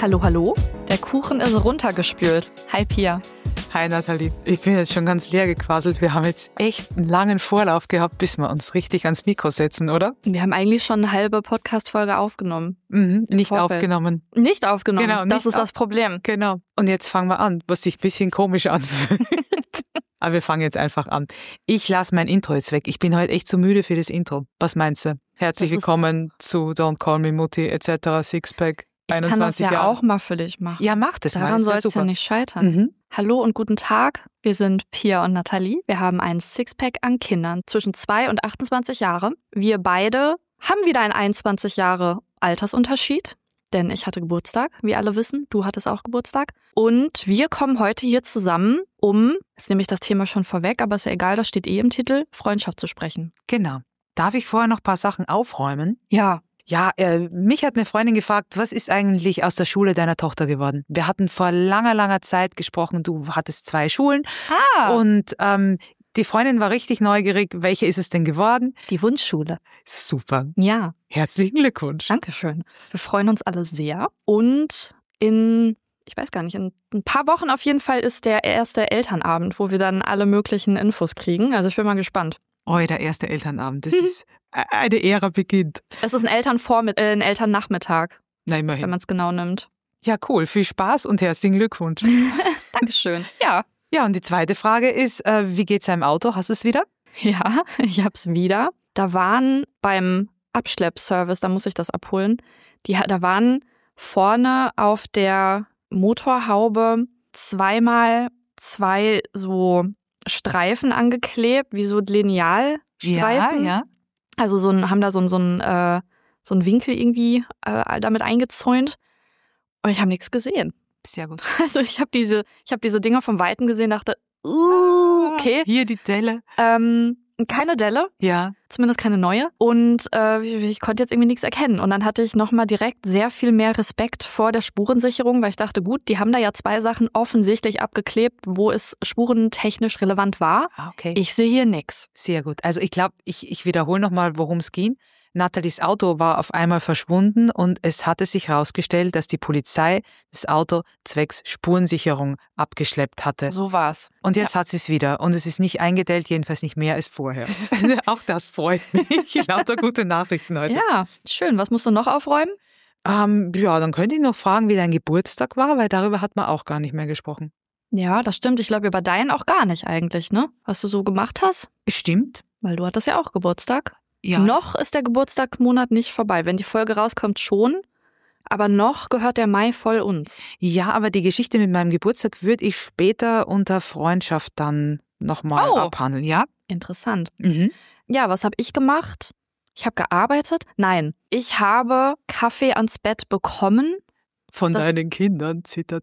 Hallo, hallo. Der Kuchen ist runtergespült. Hi, Pia. Hi, Nathalie. Ich bin jetzt schon ganz leer gequasselt. Wir haben jetzt echt einen langen Vorlauf gehabt, bis wir uns richtig ans Mikro setzen, oder? Wir haben eigentlich schon eine halbe Podcast-Folge aufgenommen. Nicht aufgenommen. Nicht aufgenommen, Genau, das ist das Problem. Genau. Und jetzt fangen wir an, was sich ein bisschen komisch anfühlt. Aber wir fangen jetzt einfach an. Ich lasse mein Intro jetzt weg. Ich bin heute echt zu müde für das Intro. Was meinst du? Herzlich willkommen zu Don't Call Me Mutti etc. Sixpack. Ich kann das ja auch mal für dich machen. Ja, mach das mal. Daran soll es ja nicht scheitern. Hallo und guten Tag. Wir sind Pia und Nathalie. Wir haben ein Sixpack an Kindern zwischen 2 und 28 Jahre. Wir beide haben wieder einen 21 Jahre Altersunterschied, denn ich hatte Geburtstag, wie alle wissen. Du hattest auch Geburtstag. Und wir kommen heute hier zusammen, jetzt nehme ich das Thema schon vorweg, aber ist ja egal, das steht im Titel, Freundschaft zu sprechen. Genau. Darf ich vorher noch ein paar Sachen aufräumen? Ja. Ja, mich hat eine Freundin gefragt, was ist eigentlich aus der Schule deiner Tochter geworden? Wir hatten vor langer Zeit gesprochen, du hattest 2 Schulen. Und die Freundin war richtig neugierig, welche ist es denn geworden? Die Wunschschule. Super. Ja. Herzlichen Glückwunsch. Dankeschön. Wir freuen uns alle sehr. Und in ein paar Wochen auf jeden Fall ist der erste Elternabend, wo wir dann alle möglichen Infos kriegen. Also ich bin mal gespannt. Oh, der erste Elternabend, das ist eine Ära beginnt. Es ist ein Elternnachmittag, Na, immerhin. wenn man es genau nimmt. Ja, cool. Viel Spaß und herzlichen Glückwunsch. Dankeschön. Ja. Ja, und die zweite Frage ist, wie geht's deinem Auto? Hast du es wieder? Ja, ich hab's wieder. Da waren beim Abschleppservice, da muss ich das abholen, da waren vorne auf der Motorhaube 2x2 so Streifen angeklebt, wie so Linealstreifen. Ja. Also haben da so einen Winkel irgendwie damit eingezäunt. Und ich habe nichts gesehen. Sehr gut. Also ich habe diese Dinger vom Weiten gesehen, dachte, okay. Hier die Delle. Keine Delle. Ja. Zumindest keine neue. Und ich konnte jetzt irgendwie nichts erkennen. Und dann hatte ich nochmal direkt sehr viel mehr Respekt vor der Spurensicherung, weil ich dachte, gut, die haben da ja 2 Sachen offensichtlich abgeklebt, wo es spurentechnisch relevant war. Okay. Ich sehe hier nichts. Sehr gut. Also ich glaube, ich wiederhole nochmal, worum es ging. Nathalies Auto war auf einmal verschwunden und es hatte sich herausgestellt, dass die Polizei das Auto zwecks Spurensicherung abgeschleppt hatte. So war's. Und jetzt hat sie es wieder und es ist nicht eingedellt, jedenfalls nicht mehr als vorher. Auch das freut mich. Lauter gute Nachrichten heute. Ja, schön. Was musst du noch aufräumen? Ja, dann könnte ich noch fragen, wie dein Geburtstag war, weil darüber hat man auch gar nicht mehr gesprochen. Ja, das stimmt. Ich glaube, über deinen auch gar nicht eigentlich, ne? Was du so gemacht hast. Stimmt. Weil du hattest ja auch Geburtstag. Ja. Noch ist der Geburtstagsmonat nicht vorbei. Wenn die Folge rauskommt, schon. Aber noch gehört der Mai voll uns. Ja, aber die Geschichte mit meinem Geburtstag würde ich später unter Freundschaft dann nochmal abhandeln, ja? Interessant. Mhm. Ja, was habe ich gemacht? Ich habe gearbeitet. Nein, ich habe Kaffee ans Bett bekommen. Von deinen Kindern, zitter.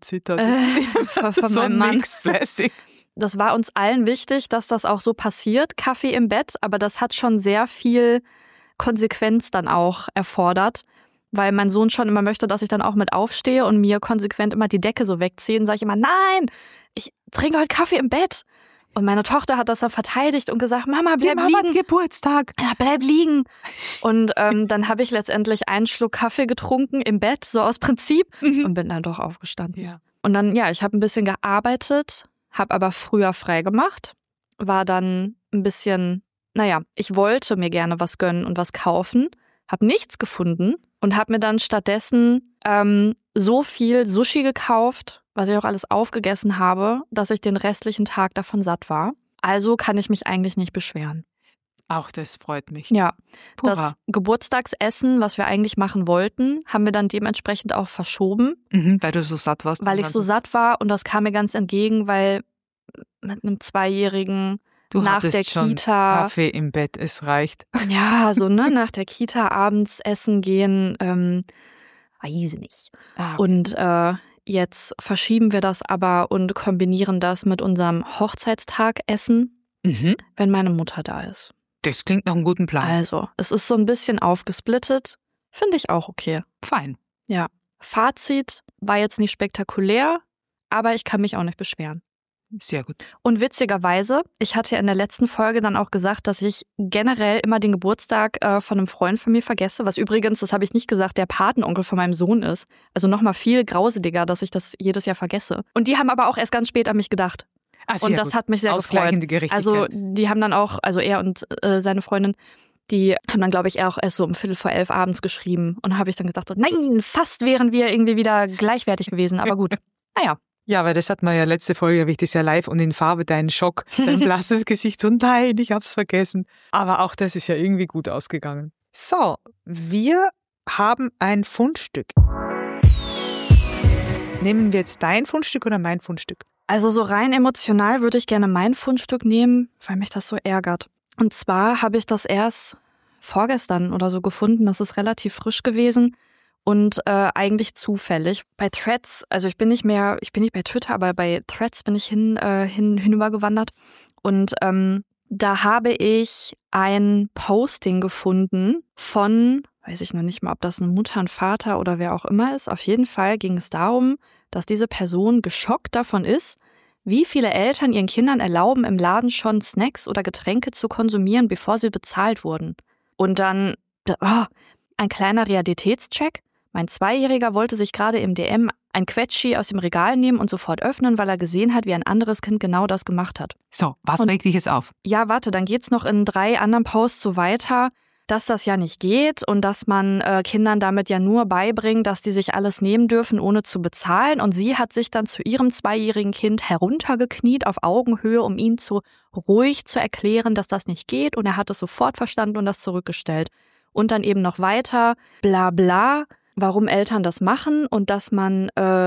Von so meinem Mann. Mixed-Blessing. Das war uns allen wichtig, dass das auch so passiert, Kaffee im Bett. Aber das hat schon sehr viel Konsequenz dann auch erfordert, weil mein Sohn schon immer möchte, dass ich dann auch mit aufstehe und mir konsequent immer die Decke so wegziehe. Und sage ich immer, nein, ich trinke heute Kaffee im Bett. Und meine Tochter hat das dann verteidigt und gesagt, Mama, bleib liegen. Mama hat Geburtstag. Ja, bleib liegen. Und dann habe ich letztendlich einen Schluck Kaffee getrunken im Bett, so aus Prinzip, und bin dann doch aufgestanden. Ja. Und dann, ich habe ein bisschen gearbeitet, habe aber früher frei gemacht, war dann ein bisschen, ich wollte mir gerne was gönnen und was kaufen, habe nichts gefunden und habe mir dann stattdessen so viel Sushi gekauft, was ich auch alles aufgegessen habe, dass ich den restlichen Tag davon satt war. Also kann ich mich eigentlich nicht beschweren. Auch das freut mich. Ja, Pura. das Geburtstagsessen, was wir eigentlich machen wollten, haben wir dann dementsprechend auch verschoben. Weil du so satt warst. Weil ich so satt war und das kam mir ganz entgegen, weil mit einem 2-Jährigen du nach der schon Kita. Kaffee im Bett, es reicht. Ja, so, nach der Kita abends essen gehen, weiß ich nicht. Okay. Und jetzt verschieben wir das aber und kombinieren das mit unserem Hochzeitstagessen, wenn meine Mutter da ist. Das klingt nach einem guten Plan. Also, es ist so ein bisschen aufgesplittet. Finde ich auch okay. Fein. Ja. Fazit war jetzt nicht spektakulär, aber ich kann mich auch nicht beschweren. Sehr gut. Und witzigerweise, ich hatte ja in der letzten Folge dann auch gesagt, dass ich generell immer den Geburtstag von einem Freund von mir vergesse, was übrigens, das habe ich nicht gesagt, der Patenonkel von meinem Sohn ist. Also nochmal viel grauseliger, dass ich das jedes Jahr vergesse. Und die haben aber auch erst ganz spät an mich gedacht. Und das hat mich sehr gefreut. Also die haben dann auch, also er und seine Freundin, die haben dann, glaube ich, auch erst so um 11:45 abends geschrieben. Und habe ich dann gesagt, so, nein, fast wären wir irgendwie wieder gleichwertig gewesen. Aber gut, naja. Ja, weil das hatten wir ja letzte Folge, habe ich das ja live und in Farbe, deinen Schock, dein blasses Gesicht, so nein, ich hab's vergessen. Aber auch das ist ja irgendwie gut ausgegangen. So, wir haben ein Fundstück. Nehmen wir jetzt dein Fundstück oder mein Fundstück? Also so rein emotional würde ich gerne mein Fundstück nehmen, weil mich das so ärgert. Und zwar habe ich das erst vorgestern oder so gefunden, das ist relativ frisch gewesen. Und eigentlich zufällig. Bei Threads, also ich bin nicht bei Twitter, aber bei Threads bin ich hinübergewandert. Und da habe ich ein Posting gefunden von, weiß ich noch nicht mal, ob das eine Mutter, ein Vater oder wer auch immer ist. Auf jeden Fall ging es darum, dass diese Person geschockt davon ist, wie viele Eltern ihren Kindern erlauben, im Laden schon Snacks oder Getränke zu konsumieren, bevor sie bezahlt wurden. Und dann, ein kleiner Realitätscheck. Mein 2-Jähriger wollte sich gerade im DM ein Quetschi aus dem Regal nehmen und sofort öffnen, weil er gesehen hat, wie ein anderes Kind genau das gemacht hat. So, was regt dich jetzt auf? Ja, warte, dann geht's noch in 3 anderen Posts so weiter, dass das ja nicht geht und dass man Kindern damit ja nur beibringt, dass die sich alles nehmen dürfen, ohne zu bezahlen. Und sie hat sich dann zu ihrem 2-jährigen Kind heruntergekniet auf Augenhöhe, um ihm ruhig zu erklären, dass das nicht geht. Und er hat es sofort verstanden und das zurückgestellt. Und dann eben noch weiter, bla bla, warum Eltern das machen und dass man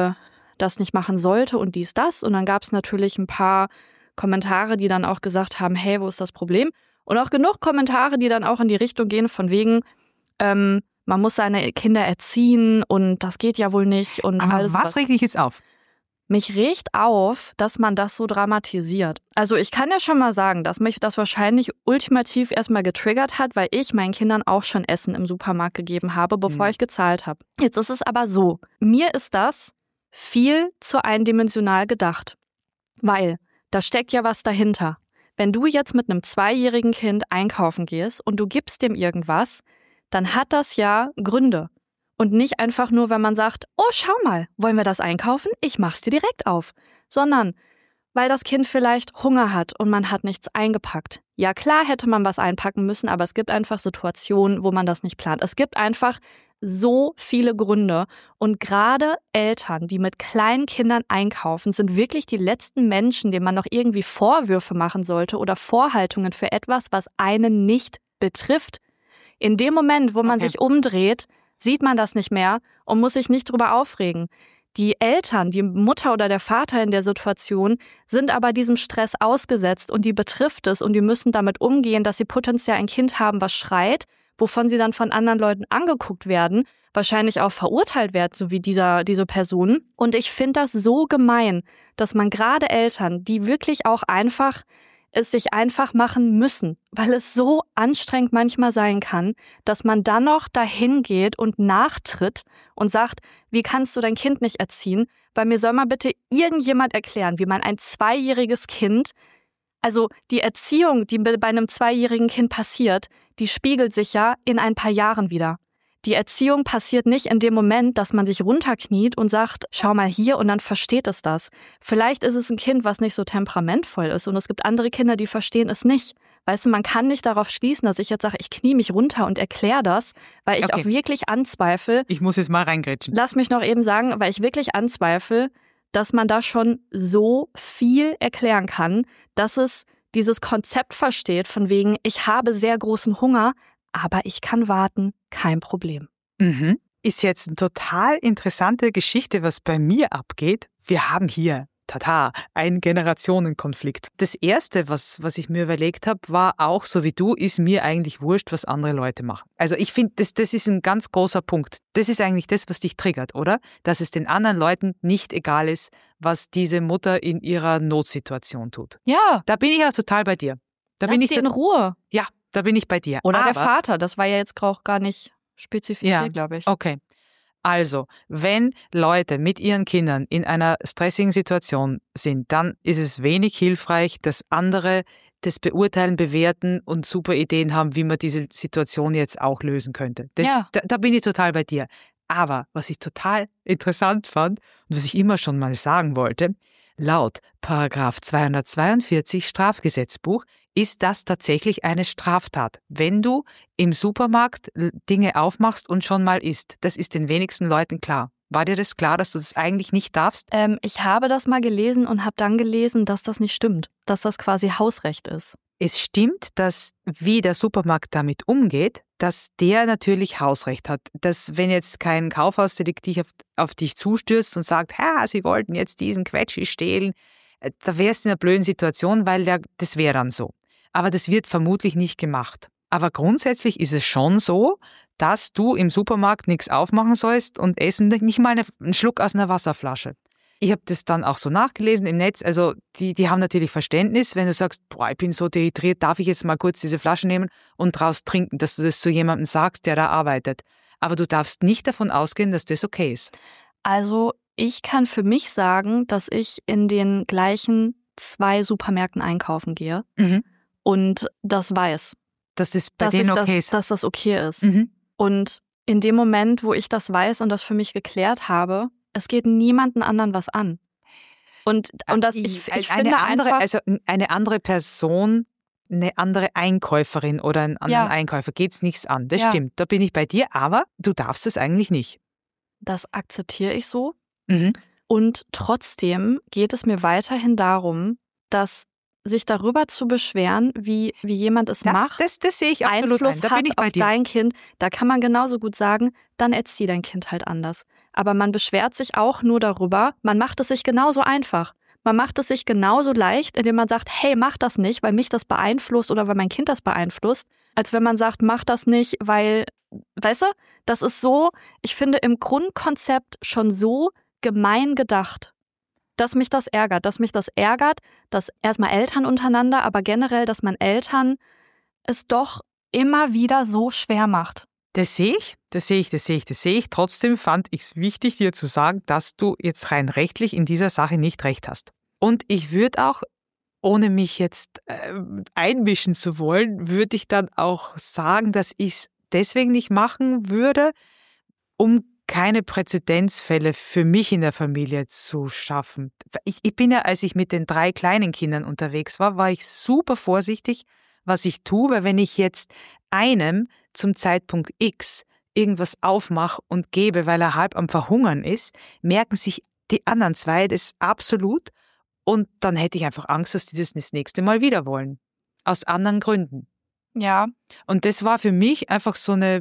das nicht machen sollte und dies, das. Und dann gab es natürlich ein paar Kommentare, die dann auch gesagt haben, hey, wo ist das Problem? Und auch genug Kommentare, die dann auch in die Richtung gehen von wegen, man muss seine Kinder erziehen und das geht ja wohl nicht. Und aber alles, was regt dich jetzt auf? Mich regt auf, dass man das so dramatisiert. Also ich kann ja schon mal sagen, dass mich das wahrscheinlich ultimativ erstmal getriggert hat, weil ich meinen Kindern auch schon Essen im Supermarkt gegeben habe, bevor ich gezahlt habe. Jetzt ist es aber so, mir ist das viel zu eindimensional gedacht, weil da steckt ja was dahinter. Wenn du jetzt mit einem 2-jährigen Kind einkaufen gehst und du gibst dem irgendwas, dann hat das ja Gründe. Und nicht einfach nur, wenn man sagt, oh, schau mal, wollen wir das einkaufen? Ich mach's dir direkt auf. Sondern, weil das Kind vielleicht Hunger hat und man hat nichts eingepackt. Ja, klar hätte man was einpacken müssen, aber es gibt einfach Situationen, wo man das nicht plant. Es gibt einfach so viele Gründe. Und gerade Eltern, die mit kleinen Kindern einkaufen, sind wirklich die letzten Menschen, denen man noch irgendwie Vorwürfe machen sollte oder Vorhaltungen für etwas, was einen nicht betrifft. In dem Moment, wo man sich umdreht, sieht man das nicht mehr und muss sich nicht drüber aufregen. Die Eltern, die Mutter oder der Vater in der Situation, sind aber diesem Stress ausgesetzt und die betrifft es und die müssen damit umgehen, dass sie potenziell ein Kind haben, was schreit, wovon sie dann von anderen Leuten angeguckt werden, wahrscheinlich auch verurteilt werden, so wie diese Person. Und ich finde das so gemein, dass man gerade Eltern, die wirklich auch es sich einfach machen müssen, weil es so anstrengend manchmal sein kann, dass man dann noch dahin geht und nachtritt und sagt, wie kannst du dein Kind nicht erziehen? Weil mir soll mal bitte irgendjemand erklären, wie man ein 2-jähriges Kind, also die Erziehung, die bei einem 2-jährigen Kind passiert, die spiegelt sich ja in ein paar Jahren wieder. Die Erziehung passiert nicht in dem Moment, dass man sich runterkniet und sagt, schau mal hier und dann versteht es das. Vielleicht ist es ein Kind, was nicht so temperamentvoll ist und es gibt andere Kinder, die verstehen es nicht. Weißt du, man kann nicht darauf schließen, dass ich jetzt sage, ich knie mich runter und erkläre das, weil ich auch wirklich anzweifle. Ich muss jetzt mal reingrätschen. Lass mich noch eben sagen, weil ich wirklich anzweifle, dass man da schon so viel erklären kann, dass es dieses Konzept versteht von wegen, ich habe sehr großen Hunger, aber ich kann warten, kein Problem. Mhm. Ist jetzt eine total interessante Geschichte, was bei mir abgeht. Wir haben hier, einen Generationenkonflikt. Das Erste, was ich mir überlegt habe, war auch, so wie du, ist mir eigentlich wurscht, was andere Leute machen. Also ich finde, das ist ein ganz großer Punkt. Das ist eigentlich das, was dich triggert, oder? Dass es den anderen Leuten nicht egal ist, was diese Mutter in ihrer Notsituation tut. Ja. Da bin ich ja total bei dir. Lass sie in Ruhe. Ja. Da bin ich bei dir. Oder der Vater, das war ja jetzt auch gar nicht spezifiziert, glaube ich. Okay. Also, wenn Leute mit ihren Kindern in einer stressigen Situation sind, dann ist es wenig hilfreich, dass andere das beurteilen, bewerten und super Ideen haben, wie man diese Situation jetzt auch lösen könnte. Da bin ich total bei dir. Aber was ich total interessant fand und was ich immer schon mal sagen wollte, laut Paragraph 242 Strafgesetzbuch ist das tatsächlich eine Straftat, wenn du im Supermarkt Dinge aufmachst und schon mal isst. Das ist den wenigsten Leuten klar. War dir das klar, dass du das eigentlich nicht darfst? Ich habe das mal gelesen und habe dann gelesen, dass das nicht stimmt, dass das quasi Hausrecht ist. Es stimmt, dass wie der Supermarkt damit umgeht, dass der natürlich Hausrecht hat. Dass wenn jetzt kein Kaufhausdetektiv auf dich zustürzt und sagt, sie wollten jetzt diesen Quetschi stehlen, da wärst du in einer blöden Situation, weil das wäre dann so. Aber das wird vermutlich nicht gemacht. Aber grundsätzlich ist es schon so, dass du im Supermarkt nichts aufmachen sollst und essen nicht mal einen Schluck aus einer Wasserflasche. Ich habe das dann auch so nachgelesen im Netz. Also die haben natürlich Verständnis, wenn du sagst, ich bin so dehydriert, darf ich jetzt mal kurz diese Flasche nehmen und draus trinken, dass du das zu jemandem sagst, der da arbeitet. Aber du darfst nicht davon ausgehen, dass das okay ist. Also ich kann für mich sagen, dass ich in den gleichen 2 Supermärkten einkaufen gehe und das weiß. Dass das bei denen okay ist. Dass das okay ist. Und in dem Moment, wo ich das weiß und das für mich geklärt habe, es geht niemanden anderen was an. Und das, ich finde einfach... Also eine andere Person, eine andere Einkäuferin oder einen anderen Einkäufer geht's nichts an. Das stimmt, da bin ich bei dir, aber du darfst es eigentlich nicht. Das akzeptiere ich so. Und trotzdem geht es mir weiterhin darum, dass sich darüber zu beschweren, wie jemand es macht, das sehe ich absolut Einfluss ein. Da bin ich bei auf dir. Dein Kind, da kann man genauso gut sagen, dann erzieh dein Kind halt anders. Aber man beschwert sich auch nur darüber, man macht es sich genauso einfach. Man macht es sich genauso leicht, indem man sagt, hey, mach das nicht, weil mich das beeinflusst oder weil mein Kind das beeinflusst, als wenn man sagt, mach das nicht, weil, weißt du, das ist so, ich finde im Grundkonzept schon so gemein gedacht. Dass mich das ärgert, dass erstmal Eltern untereinander, aber generell, dass man Eltern es doch immer wieder so schwer macht. Das sehe ich. Trotzdem fand ich es wichtig, dir zu sagen, dass du jetzt rein rechtlich in dieser Sache nicht recht hast. Und ich würde auch, ohne mich jetzt einmischen zu wollen, würde ich dann auch sagen, dass ich es deswegen nicht machen würde, um keine Präzedenzfälle für mich in der Familie zu schaffen. Ich bin ja, als ich mit den 3 kleinen Kindern unterwegs war ich super vorsichtig, was ich tue, weil wenn ich jetzt einem zum Zeitpunkt X irgendwas aufmache und gebe, weil er halb am Verhungern ist, merken sich die anderen 2 das absolut und dann hätte ich einfach Angst, dass die das nächste Mal wieder wollen. Aus anderen Gründen. Ja. Und das war für mich einfach so eine,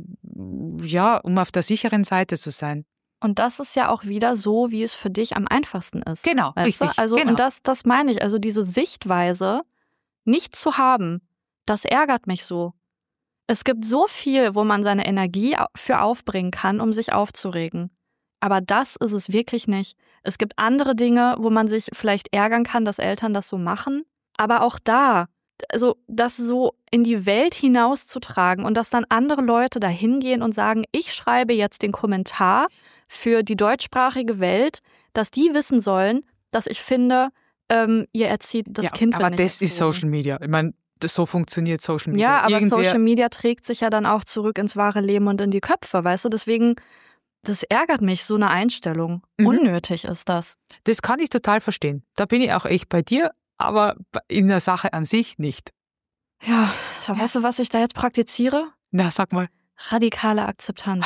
um auf der sicheren Seite zu sein. Und das ist ja auch wieder so, wie es für dich am einfachsten ist. Genau, richtig. Also, genau. Und das meine ich, also diese Sichtweise nicht zu haben, das ärgert mich so. Es gibt so viel, wo man seine Energie für aufbringen kann, um sich aufzuregen. Aber das ist es wirklich nicht. Es gibt andere Dinge, wo man sich vielleicht ärgern kann, dass Eltern das so machen. Aber auch da, also das so in die Welt hinauszutragen und dass dann andere Leute da hingehen und sagen, ich schreibe jetzt den Kommentar für die deutschsprachige Welt, dass die wissen sollen, dass ich finde, ihr erzieht das Kind. Aber das ist Social Media. Ich meine, so funktioniert Social Media. Ja, aber Social Media trägt sich ja dann auch zurück ins wahre Leben und in die Köpfe, weißt du? Deswegen, das ärgert mich, so eine Einstellung. Unnötig ist das. Das kann ich total verstehen. Da bin ich auch echt bei dir, aber in der Sache an sich nicht. Ja, weißt du, was ich da jetzt praktiziere? Na, sag mal. Radikale Akzeptanz.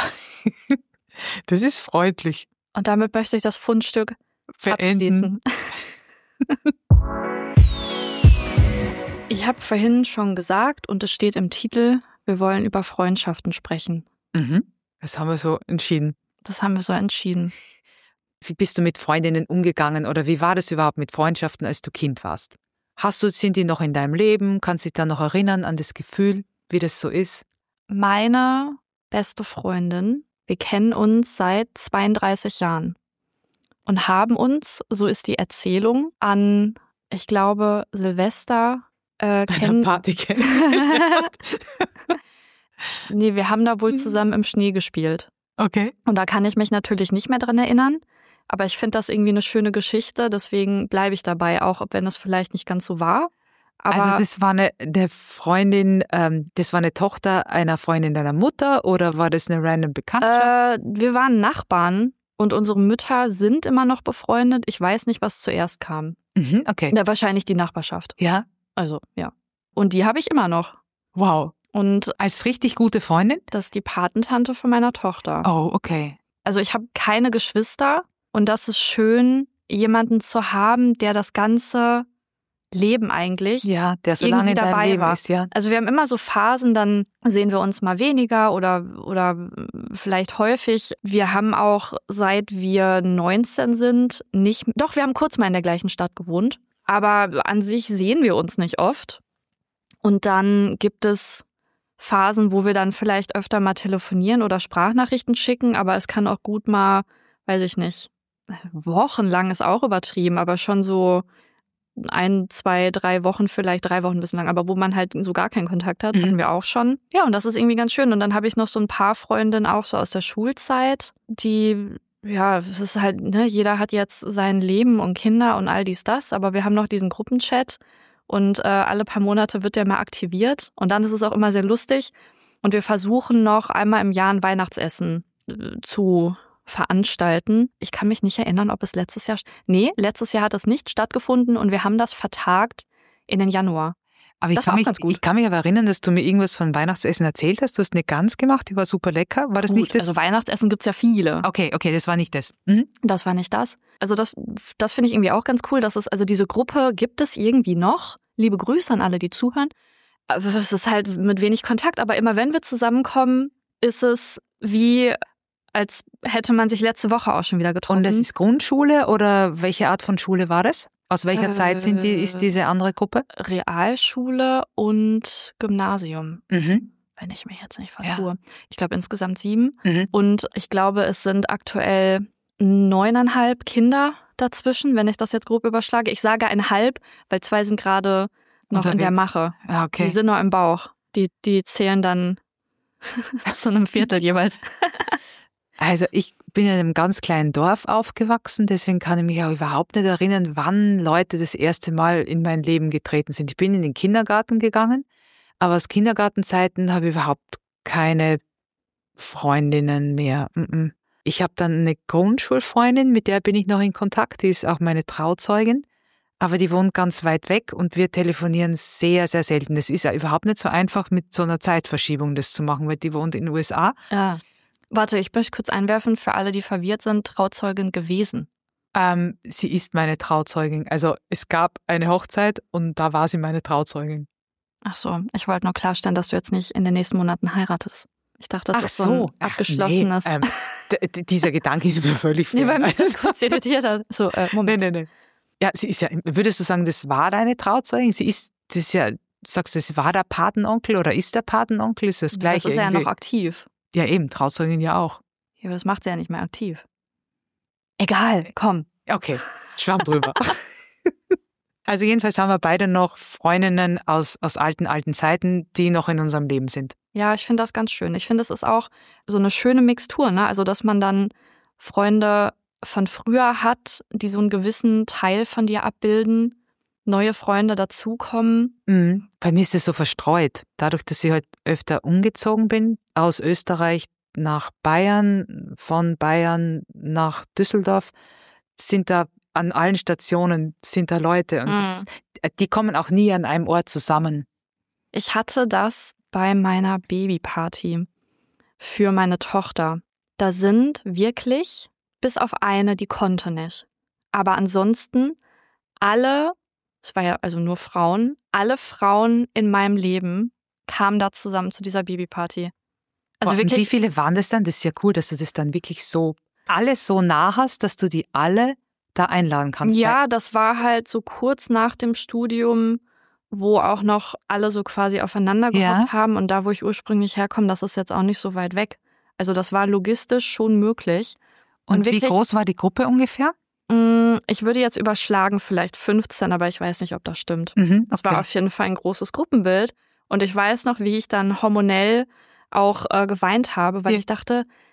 Das ist freundlich. Und damit möchte ich das Fundstück beenden. Abschließen. Ich habe vorhin schon gesagt, und es steht im Titel, wir wollen über Freundschaften sprechen. Das haben wir so entschieden. Wie bist du mit Freundinnen umgegangen oder wie war das überhaupt mit Freundschaften, als du Kind warst? Sind die noch in deinem Leben? Kannst du dich da noch erinnern an das Gefühl, wie das so ist? Meine beste Freundin, wir kennen uns seit 32 Jahren und haben uns, so ist die Erzählung, an, ich glaube, Silvester Party kennen. Nee, wir haben da wohl zusammen im Schnee gespielt. Okay. Und da kann ich mich natürlich nicht mehr dran erinnern. Aber ich finde das irgendwie eine schöne Geschichte. Deswegen bleibe ich dabei, auch wenn es vielleicht nicht ganz so war. Aber Also das war eine Freundin, das war eine Tochter einer Freundin deiner Mutter oder war das eine random Bekanntschaft? Wir waren Nachbarn und unsere Mütter sind immer noch befreundet. Ich weiß nicht, was zuerst kam. Mhm, okay. Ja, wahrscheinlich die Nachbarschaft. Ja? Also, ja. Und die habe ich immer noch. Wow. Und Als richtig gute Freundin? das ist die Patentante von meiner Tochter. Oh, okay. Also ich habe keine Geschwister und das ist schön, jemanden zu haben, der das ganze Leben eigentlich Ja, der so lange in deinem dabei Leben war. ist, ja. Also wir haben immer so Phasen, dann sehen wir uns mal weniger oder vielleicht häufig. Wir haben auch, seit wir 19 sind, wir haben kurz mal in der gleichen Stadt gewohnt, aber an sich sehen wir uns nicht oft. Und dann gibt es Phasen, wo wir dann vielleicht öfter mal telefonieren oder Sprachnachrichten schicken, aber es kann auch gut mal, weiß ich nicht, wochenlang ist auch übertrieben, aber schon so 1, 2, 3 Wochen, vielleicht 3 Wochen ein bisschen lang, aber wo man halt so gar keinen Kontakt hat, hatten wir auch schon. Ja, und das ist irgendwie ganz schön. Und dann habe ich noch so ein paar Freundinnen auch so aus der Schulzeit, die, ja, es ist halt, ne, jeder hat jetzt sein Leben und Kinder und all das, aber wir haben noch diesen Gruppenchat und alle paar Monate wird der mal aktiviert und dann ist es auch immer sehr lustig und wir versuchen noch einmal im Jahr ein Weihnachtsessen zu veranstalten. Ich kann mich nicht erinnern, ob es letztes Jahr hat es nicht stattgefunden und wir haben das vertagt in den Januar. Aber ich kann mich aber erinnern, dass du mir irgendwas von Weihnachtsessen erzählt hast. Du hast eine Gans gemacht, die war super lecker. War das nicht das? Also Weihnachtsessen gibt's ja viele. Okay, das war nicht das. Mhm. Das war nicht das. Also das finde ich irgendwie auch ganz cool, also diese Gruppe gibt es irgendwie noch. Liebe Grüße an alle, die zuhören. Aber es ist halt mit wenig Kontakt, aber immer wenn wir zusammenkommen, ist es wie, als hätte man sich letzte Woche auch schon wieder getroffen. Und das ist Grundschule oder welche Art von Schule war das? Aus welcher Zeit ist diese andere Gruppe? Realschule und Gymnasium, wenn ich mich jetzt nicht vertue. Ja. Ich glaube insgesamt 7. Und ich glaube, es sind aktuell 9,5 Kinder dazwischen, wenn ich das jetzt grob überschlage. Ich sage 1,5, weil 2 sind gerade noch unterwegs in der Mache. Ah, okay. Die sind noch im Bauch. Die zählen dann zu einem Viertel jeweils. Also ich bin in einem ganz kleinen Dorf aufgewachsen, deswegen kann ich mich auch überhaupt nicht erinnern, wann Leute das erste Mal in mein Leben getreten sind. Ich bin in den Kindergarten gegangen, aber aus Kindergartenzeiten habe ich überhaupt keine Freundinnen mehr. Ich habe dann eine Grundschulfreundin, mit der bin ich noch in Kontakt, die ist auch meine Trauzeugin, aber die wohnt ganz weit weg und wir telefonieren sehr, sehr selten. Das ist ja überhaupt nicht so einfach, mit so einer Zeitverschiebung das zu machen, weil die wohnt in den USA. Ja. Warte, ich möchte kurz einwerfen, für alle, die verwirrt sind, Trauzeugin gewesen. Sie ist meine Trauzeugin. Also es gab eine Hochzeit und da war sie meine Trauzeugin. Ach so, ich wollte nur klarstellen, dass du jetzt nicht in den nächsten Monaten heiratest. Ich dachte, das ist so ein abgeschlossenes... Dieser Gedanke ist mir völlig fremd. Nee, weil mich das kurz irritiert hat. So, Moment. Nee. Ja, sie ist ja, würdest du sagen, das war deine Trauzeugin? Sagst du, das war der Patenonkel oder ist der Patenonkel? Ist das Gleiche? Das ist ja noch aktiv. Ja, eben, Trauzeugin ja auch. Ja, aber das macht sie ja nicht mehr aktiv. Egal, komm. Okay, schwamm drüber. Also jedenfalls haben wir beide noch Freundinnen aus alten Zeiten, die noch in unserem Leben sind. Ja, ich finde das ganz schön. Ich finde, es ist auch so eine schöne Mixtur, ne? Also, dass man dann Freunde von früher hat, die so einen gewissen Teil von dir abbilden, neue Freunde dazukommen. Bei mir ist es so verstreut. Dadurch, dass ich halt öfter umgezogen bin, aus Österreich nach Bayern, von Bayern nach Düsseldorf, sind da an allen Stationen sind da Leute und die kommen auch nie an einem Ort zusammen. Ich hatte das bei meiner Babyparty für meine Tochter. Da sind wirklich, bis auf eine, die konnte nicht. Aber ansonsten alle, es war ja also nur Frauen, alle Frauen in meinem Leben kamen da zusammen zu dieser Babyparty. Also wirklich. Und wie viele waren das dann? Das ist ja cool, dass du das dann wirklich so alles so nah hast, dass du die alle da einladen kannst. Ja, das war halt so kurz nach dem Studium, wo auch noch alle so quasi aufeinander gehockt haben. Und da, wo ich ursprünglich herkomme, das ist jetzt auch nicht so weit weg. Also das war logistisch schon möglich. Und wirklich, wie groß war die Gruppe ungefähr? Ich würde jetzt überschlagen, vielleicht 15, aber ich weiß nicht, ob das stimmt. Es war auf jeden Fall ein großes Gruppenbild. Und ich weiß noch, wie ich dann hormonell auch geweint habe, weil ich dachte,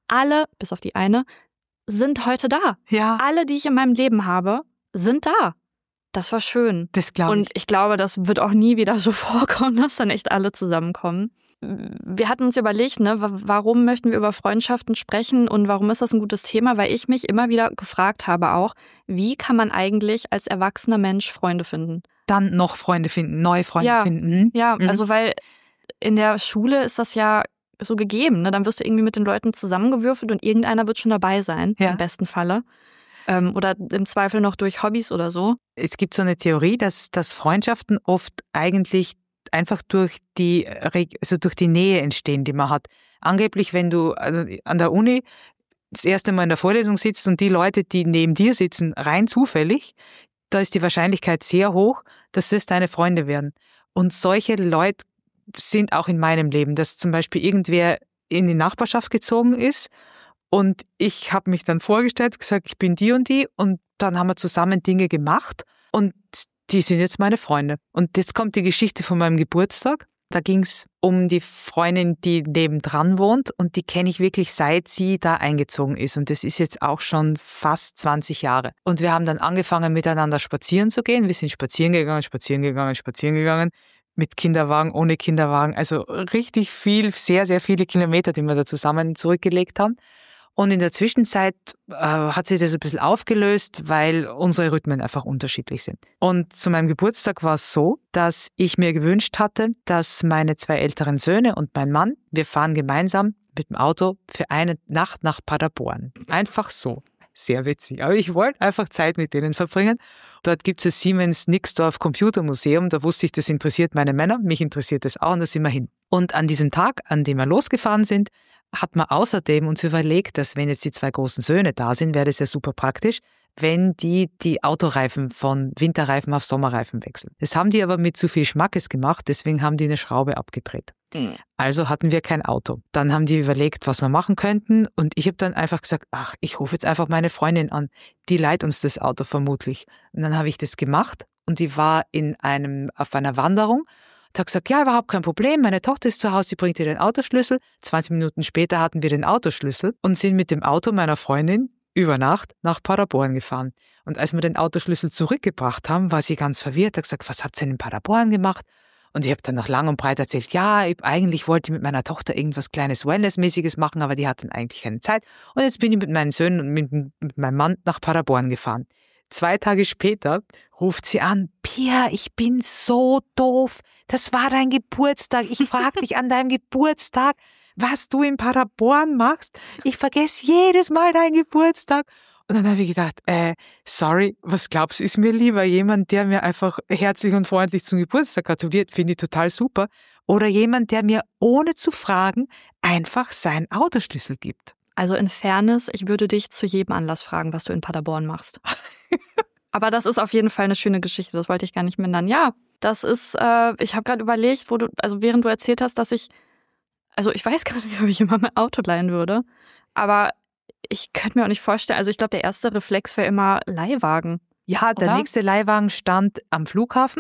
alle, bis auf die eine, sind heute da. Ja. Alle, die ich in meinem Leben habe, sind da. Das war schön. Das glaube ich. Und ich glaube, das wird auch nie wieder so vorkommen, dass dann echt alle zusammenkommen. Wir hatten uns überlegt, ne, warum möchten wir über Freundschaften sprechen und warum ist das ein gutes Thema? Weil ich mich immer wieder gefragt habe auch, wie kann man eigentlich als erwachsener Mensch Freunde finden? Dann noch Freunde finden, neue Freunde finden. Ja, also weil in der Schule ist das ja so gegeben, ne? Dann wirst du irgendwie mit den Leuten zusammengewürfelt und irgendeiner wird schon dabei sein, im besten Falle. Oder im Zweifel noch durch Hobbys oder so. Es gibt so eine Theorie, dass Freundschaften oft eigentlich einfach durch die Nähe entstehen, die man hat. Angeblich, wenn du an der Uni das erste Mal in der Vorlesung sitzt und die Leute, die neben dir sitzen, rein zufällig, da ist die Wahrscheinlichkeit sehr hoch, dass das deine Freunde werden. Und solche Leute sind auch in meinem Leben, dass zum Beispiel irgendwer in die Nachbarschaft gezogen ist und ich habe mich dann vorgestellt, gesagt, ich bin die und die und dann haben wir zusammen Dinge gemacht und die sind jetzt meine Freunde. Und jetzt kommt die Geschichte von meinem Geburtstag. Da ging es um die Freundin, die nebendran wohnt und die kenne ich wirklich, seit sie da eingezogen ist. Und das ist jetzt auch schon fast 20 Jahre. Und wir haben dann angefangen, miteinander spazieren zu gehen. Wir sind spazieren gegangen. Mit Kinderwagen, ohne Kinderwagen. Also richtig viel, sehr, sehr viele Kilometer, die wir da zusammen zurückgelegt haben. Und in der Zwischenzeit hat sich das ein bisschen aufgelöst, weil unsere Rhythmen einfach unterschiedlich sind. Und zu meinem Geburtstag war es so, dass ich mir gewünscht hatte, dass meine 2 älteren Söhne und mein Mann, wir fahren gemeinsam mit dem Auto für eine Nacht nach Paderborn. Einfach so. Sehr witzig. Aber ich wollte einfach Zeit mit denen verbringen. Dort gibt es das Siemens-Nixdorf Computermuseum. Da wusste ich, das interessiert meine Männer. Mich interessiert das auch und da sind wir hin. Und an diesem Tag, an dem wir losgefahren sind, hat man außerdem uns überlegt, dass wenn jetzt die 2 großen Söhne da sind, wäre das ja super praktisch, wenn die Autoreifen von Winterreifen auf Sommerreifen wechseln. Das haben die aber mit zu viel Schmackes gemacht, deswegen haben die eine Schraube abgedreht. Also hatten wir kein Auto. Dann haben die überlegt, was wir machen könnten und ich habe dann einfach gesagt, ich rufe jetzt einfach meine Freundin an, die leiht uns das Auto vermutlich. Und dann habe ich das gemacht und die war auf einer Wanderung. Ich habe gesagt, ja, überhaupt kein Problem, meine Tochter ist zu Hause, sie bringt dir den Autoschlüssel. 20 Minuten später hatten wir den Autoschlüssel und sind mit dem Auto meiner Freundin über Nacht nach Paderborn gefahren. Und als wir den Autoschlüssel zurückgebracht haben, war sie ganz verwirrt, hat gesagt, was habt ihr denn in Paderborn gemacht? Und ich habe dann noch lang und breit erzählt, ja, eigentlich wollte ich mit meiner Tochter irgendwas kleines Wellness-mäßiges machen, aber die hat dann eigentlich keine Zeit. Und jetzt bin ich mit meinen Söhnen und mit meinem Mann nach Paderborn gefahren. 2 Tage später ruft sie an, Pia, ich bin so doof. Das war dein Geburtstag. Ich frage dich an deinem Geburtstag, was du in Paderborn machst. Ich vergesse jedes Mal deinen Geburtstag. Und dann habe ich gedacht, sorry, was glaubst du, ist mir lieber jemand, der mir einfach herzlich und freundlich zum Geburtstag gratuliert, finde ich total super, oder jemand, der mir ohne zu fragen einfach seinen Autoschlüssel gibt? Also in Fairness, ich würde dich zu jedem Anlass fragen, was du in Paderborn machst. Aber das ist auf jeden Fall eine schöne Geschichte, das wollte ich gar nicht mindern. Ja, das ist, ich habe gerade überlegt, während du erzählt hast, dass ich weiß gar nicht, ob ich immer mein Auto leihen würde, aber ich könnte mir auch nicht vorstellen, also ich glaube, der erste Reflex wäre immer Leihwagen. Ja, der nächste Leihwagen stand am Flughafen.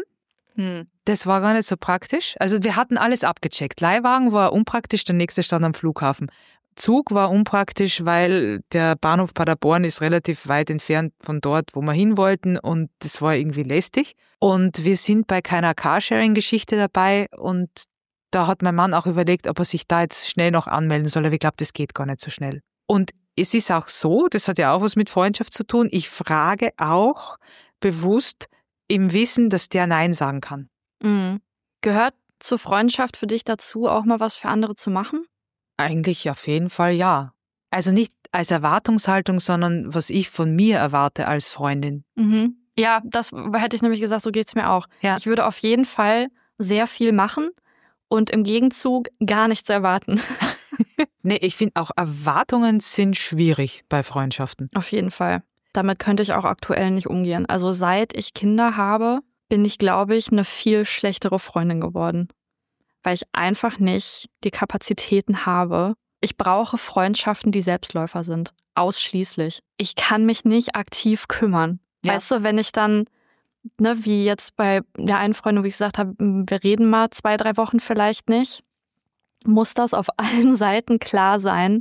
Das war gar nicht so praktisch. Also wir hatten alles abgecheckt. Leihwagen war unpraktisch, der nächste stand am Flughafen. Zug war unpraktisch, weil der Bahnhof Paderborn ist relativ weit entfernt von dort, wo wir hin wollten und das war irgendwie lästig. Und wir sind bei keiner Carsharing-Geschichte dabei und da hat mein Mann auch überlegt, ob er sich da jetzt schnell noch anmelden soll, aber ich glaube, das geht gar nicht so schnell. Und es ist auch so, das hat ja auch was mit Freundschaft zu tun, ich frage auch bewusst im Wissen, dass der Nein sagen kann. Mhm. Gehört zur Freundschaft für dich dazu, auch mal was für andere zu machen? Eigentlich auf jeden Fall ja. Also nicht als Erwartungshaltung, sondern was ich von mir erwarte als Freundin. Mhm. Ja, das hätte ich nämlich gesagt, so geht's mir auch. Ja. Ich würde auf jeden Fall sehr viel machen und im Gegenzug gar nichts erwarten. Nee, ich finde auch Erwartungen sind schwierig bei Freundschaften. Auf jeden Fall. Damit könnte ich auch aktuell nicht umgehen. Also seit ich Kinder habe, bin ich, glaube ich, eine viel schlechtere Freundin geworden. Weil ich einfach nicht die Kapazitäten habe. Ich brauche Freundschaften, die Selbstläufer sind. Ausschließlich. Ich kann mich nicht aktiv kümmern. Ja. Weißt du, wenn ich dann, wie jetzt bei der einen Freundin, wo ich gesagt habe, wir reden mal 2-3 Wochen vielleicht nicht, muss das auf allen Seiten klar sein,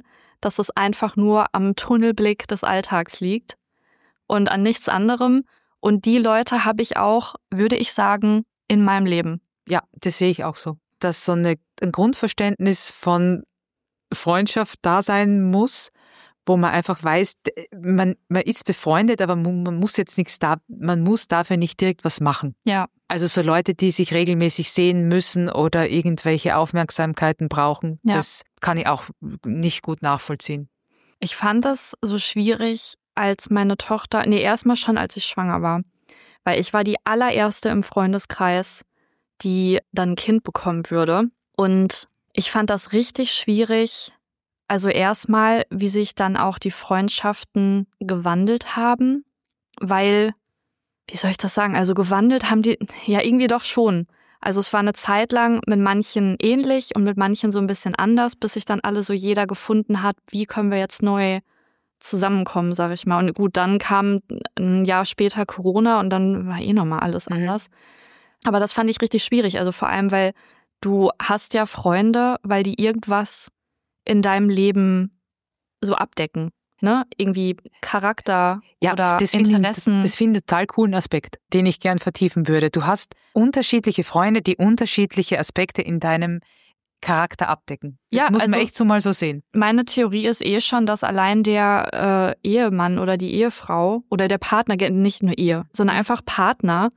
dass es einfach nur am Tunnelblick des Alltags liegt und an nichts anderem. Und die Leute habe ich auch, würde ich sagen, in meinem Leben. Ja, das sehe ich auch so. Dass so ein Grundverständnis von Freundschaft da sein muss, wo man einfach weiß, man ist befreundet, aber man muss jetzt nichts man muss dafür nicht direkt was machen. Ja. Also so Leute, die sich regelmäßig sehen müssen oder irgendwelche Aufmerksamkeiten brauchen, das kann ich auch nicht gut nachvollziehen. Ich fand das so schwierig, als meine Tochter, erstmal schon, als ich schwanger war. Weil ich war die allererste im Freundeskreis, die dann ein Kind bekommen würde. Und ich fand das richtig schwierig. Also erstmal, wie sich dann auch die Freundschaften gewandelt haben, weil, wie soll ich das sagen, also gewandelt haben die ja irgendwie doch schon. Also es war eine Zeit lang mit manchen ähnlich und mit manchen so ein bisschen anders, bis sich dann alle so jeder gefunden hat, wie können wir jetzt neu zusammenkommen, sag ich mal. Und gut, dann kam ein Jahr später Corona und dann war nochmal alles anders. Aber das fand ich richtig schwierig, also vor allem, weil du hast ja Freunde, weil die irgendwas in deinem Leben so abdecken, ne? Irgendwie Charakter oder Interessen. Das finde ich einen total coolen Aspekt, den ich gern vertiefen würde. Du hast unterschiedliche Freunde, die unterschiedliche Aspekte in deinem Charakter abdecken. Das muss man echt so mal so sehen. Meine Theorie ist schon, dass allein der Ehemann oder die Ehefrau oder der Partner, nicht nur Ehe, sondern einfach Partner,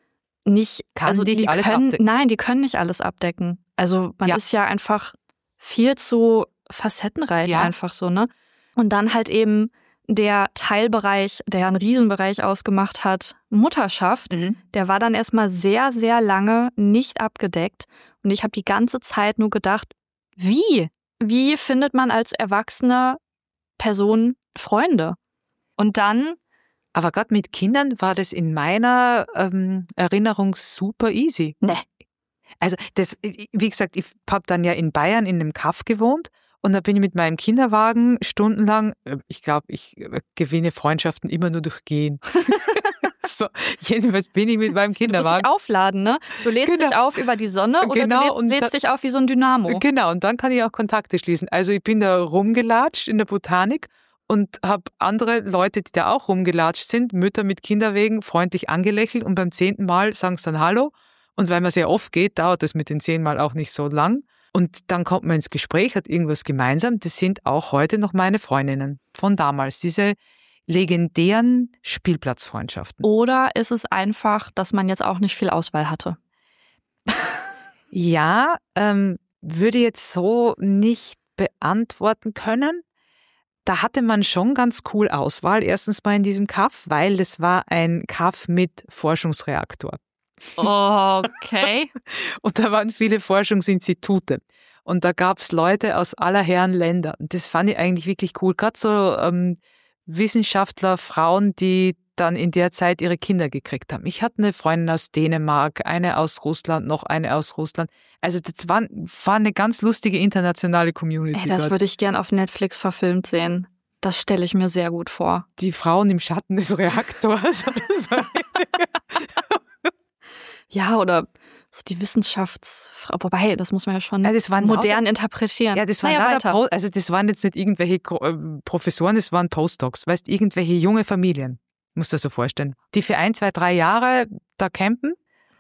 nicht, die alles können, abdecken. Nein, die können nicht alles abdecken. Also man ist ja einfach viel zu facettenreich einfach so, ne? Und dann halt eben der Teilbereich, der einen Riesenbereich ausgemacht hat, Mutterschaft, der war dann erstmal sehr, sehr lange nicht abgedeckt. Und ich habe die ganze Zeit nur gedacht, wie findet man als erwachsene Person Freunde? Und dann... Aber gerade mit Kindern war das in meiner Erinnerung super easy. Nee. Also das, wie gesagt, ich habe dann ja in Bayern in einem Kaff gewohnt und da bin ich mit meinem Kinderwagen stundenlang, ich glaube, ich gewinne Freundschaften immer nur durch Gehen. So, jedenfalls bin ich mit meinem Kinderwagen. Du musst dich aufladen, ne? Du lädst dich auf über die Sonne oder du lädst dich auf wie so ein Dynamo. Genau, und dann kann ich auch Kontakte schließen. Also ich bin da rumgelatscht in der Botanik und habe andere Leute, die da auch rumgelatscht sind, Mütter mit Kinderwegen, freundlich angelächelt und beim 10. Mal sagen sie dann Hallo. Und weil man sehr oft geht, dauert das mit den 10 Mal auch nicht so lang. Und dann kommt man ins Gespräch, hat irgendwas gemeinsam. Das sind auch heute noch meine Freundinnen von damals, diese legendären Spielplatzfreundschaften. Oder ist es einfach, dass man jetzt auch nicht viel Auswahl hatte? Ja, würde jetzt so nicht beantworten können. Da hatte man schon ganz cool Auswahl. Erstens mal in diesem Kaff, weil das war ein Kaff mit Forschungsreaktor. Okay. Und da waren viele Forschungsinstitute. Und da gab's Leute aus aller Herren Länder. Und das fand ich eigentlich wirklich cool. Gerade so Wissenschaftler, Frauen, die dann in der Zeit ihre Kinder gekriegt haben. Ich hatte eine Freundin aus Dänemark, eine aus Russland, noch eine aus Russland. Also das war eine ganz lustige internationale Community. Ey, das würde ich gern auf Netflix verfilmt sehen. Das stelle ich mir sehr gut vor. Die Frauen im Schatten des Reaktors. Ja, oder so die Wissenschaftsfrau, wobei, das muss man ja schon modern interpretieren. Ja, das waren das waren jetzt nicht irgendwelche Professoren, das waren Postdocs, weißt, irgendwelche junge Familien, musst du dir so vorstellen, die für 1, 2, 3 Jahre da campen,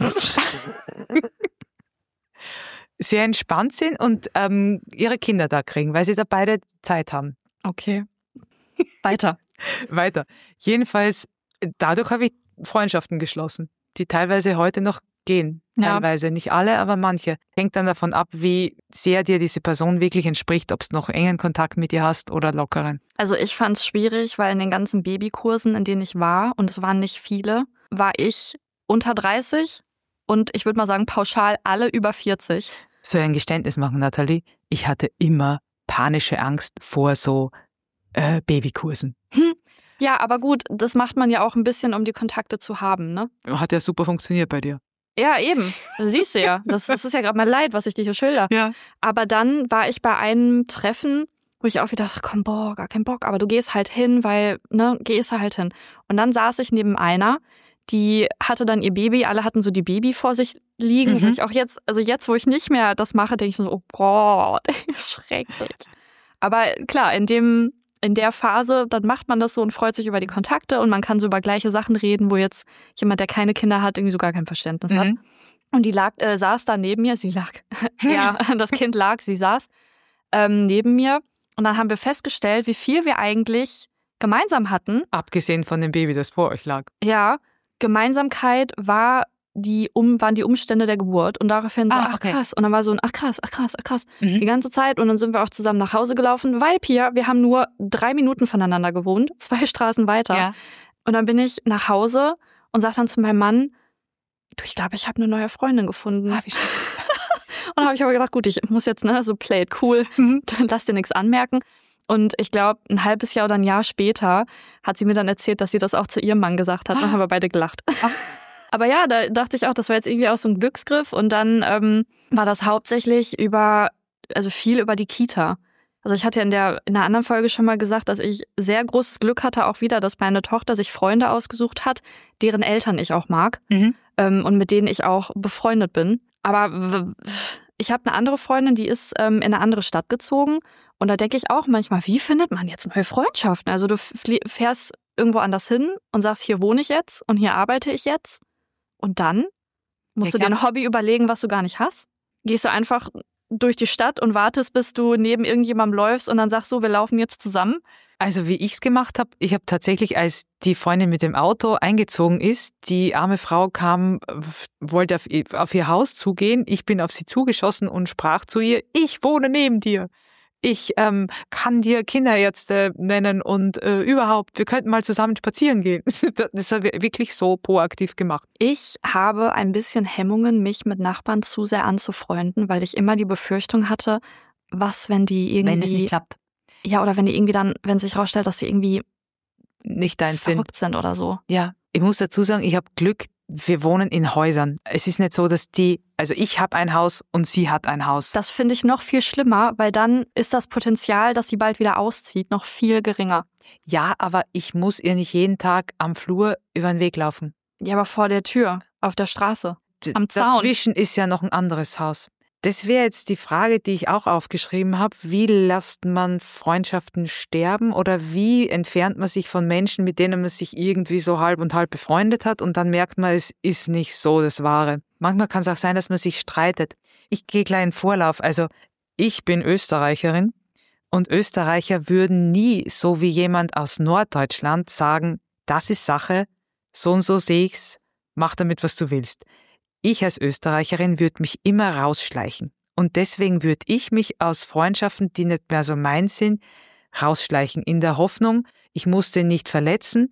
sehr entspannt sind und ihre Kinder da kriegen, weil sie da beide Zeit haben. Okay, weiter. Weiter. Jedenfalls, dadurch habe ich Freundschaften geschlossen, die teilweise heute noch gehen. Teilweise, nicht alle, aber manche. Hängt dann davon ab, wie sehr dir diese Person wirklich entspricht, ob du noch engen Kontakt mit ihr hast oder lockeren. Also ich fand es schwierig, weil in den ganzen Babykursen, in denen ich war, und es waren nicht viele, war ich unter 30 und ich würde mal sagen pauschal alle über 40. Soll ich ein Geständnis machen, Nathalie? Ich hatte immer panische Angst vor so Babykursen. Ja, aber gut, das macht man ja auch ein bisschen, um die Kontakte zu haben, ne? Hat ja super funktioniert bei dir. Ja, eben. Siehst du ja. Das ist ja gerade mal leid, was ich dir hier schilder. Ja. Aber dann war ich bei einem Treffen, wo ich auch wieder dachte, komm, gar kein Bock. Aber du gehst halt hin, weil, ne, gehst halt hin. Und dann saß ich neben einer, die hatte dann ihr Baby, alle hatten so die Baby vor sich liegen. Wo ich auch jetzt, wo ich nicht mehr das mache, denke ich so, oh Gott, schrecklich. Aber klar, in der Phase, dann macht man das so und freut sich über die Kontakte und man kann so über gleiche Sachen reden, wo jetzt jemand, der keine Kinder hat, irgendwie so gar kein Verständnis hat. Und die saß da neben mir, ja, das Kind lag, sie saß neben mir. Und dann haben wir festgestellt, wie viel wir eigentlich gemeinsam hatten. Abgesehen von dem Baby, das vor euch lag. Ja, Gemeinsamkeit waren die Umstände der Geburt. Und daraufhin so, ach krass. Und dann war so ein, ach krass. Die ganze Zeit. Und dann sind wir auch zusammen nach Hause gelaufen, weil, Pia, wir haben nur 3 Minuten voneinander gewohnt, 2 Straßen weiter. Ja. Und dann bin ich nach Hause und sag dann zu meinem Mann, du, ich glaube, ich habe eine neue Freundin gefunden. Und dann habe ich aber gedacht, gut, ich muss jetzt, so play it cool, dann lass dir nichts anmerken. Und ich glaube, ein halbes Jahr oder ein Jahr später hat sie mir dann erzählt, dass sie das auch zu ihrem Mann gesagt hat. Und dann haben wir beide gelacht. Aber ja, da dachte ich auch, das war jetzt irgendwie auch so ein Glücksgriff. Und dann war das hauptsächlich viel über die Kita. Also ich hatte ja in einer anderen Folge schon mal gesagt, dass ich sehr großes Glück hatte auch wieder, dass meine Tochter sich Freunde ausgesucht hat, deren Eltern ich auch mag und mit denen ich auch befreundet bin. Aber ich habe eine andere Freundin, die ist in eine andere Stadt gezogen und da denke ich auch manchmal, wie findet man jetzt neue Freundschaften? Also du fährst irgendwo anders hin und sagst, hier wohne ich jetzt und hier arbeite ich jetzt und dann musst du dir ein Hobby überlegen, was du gar nicht hast. Gehst du einfach durch die Stadt und wartest, bis du neben irgendjemandem läufst und dann sagst so, wir laufen jetzt zusammen? Also wie ich es gemacht habe, ich habe tatsächlich, als die Freundin mit dem Auto eingezogen ist, die arme Frau kam, wollte auf ihr Haus zugehen, ich bin auf sie zugeschossen und sprach zu ihr, ich wohne neben dir. Ich kann dir Kinderärzte nennen und überhaupt, wir könnten mal zusammen spazieren gehen. Das haben wir wirklich so proaktiv gemacht. Ich habe ein bisschen Hemmungen, mich mit Nachbarn zu sehr anzufreunden, weil ich immer die Befürchtung hatte, was, wenn die irgendwie... Wenn es nicht klappt. Ja, oder wenn die irgendwie dann, wenn sich herausstellt, dass die irgendwie nicht dein verrückt sind oder so. Ja, ich muss dazu sagen, ich habe Glück, wir wohnen in Häusern. Es ist nicht so, dass ich habe ein Haus und sie hat ein Haus. Das finde ich noch viel schlimmer, weil dann ist das Potenzial, dass sie bald wieder auszieht, noch viel geringer. Ja, aber ich muss ihr nicht jeden Tag am Flur über den Weg laufen. Ja, aber vor der Tür, auf der Straße, am Zaun. Dazwischen ist ja noch ein anderes Haus. Das wäre jetzt die Frage, die ich auch aufgeschrieben habe. Wie lässt man Freundschaften sterben oder wie entfernt man sich von Menschen, mit denen man sich irgendwie so halb und halb befreundet hat und dann merkt man, es ist nicht so das Wahre. Manchmal kann es auch sein, dass man sich streitet. Ich gehe gleich in Vorlauf. Also ich bin Österreicherin und Österreicher würden nie, so wie jemand aus Norddeutschland, sagen, das ist Sache, so und so sehe ich's, mach damit, was du willst. Ich als Österreicherin würde mich immer rausschleichen. Und deswegen würde ich mich aus Freundschaften, die nicht mehr so meins sind, rausschleichen. In der Hoffnung, ich muss den nicht verletzen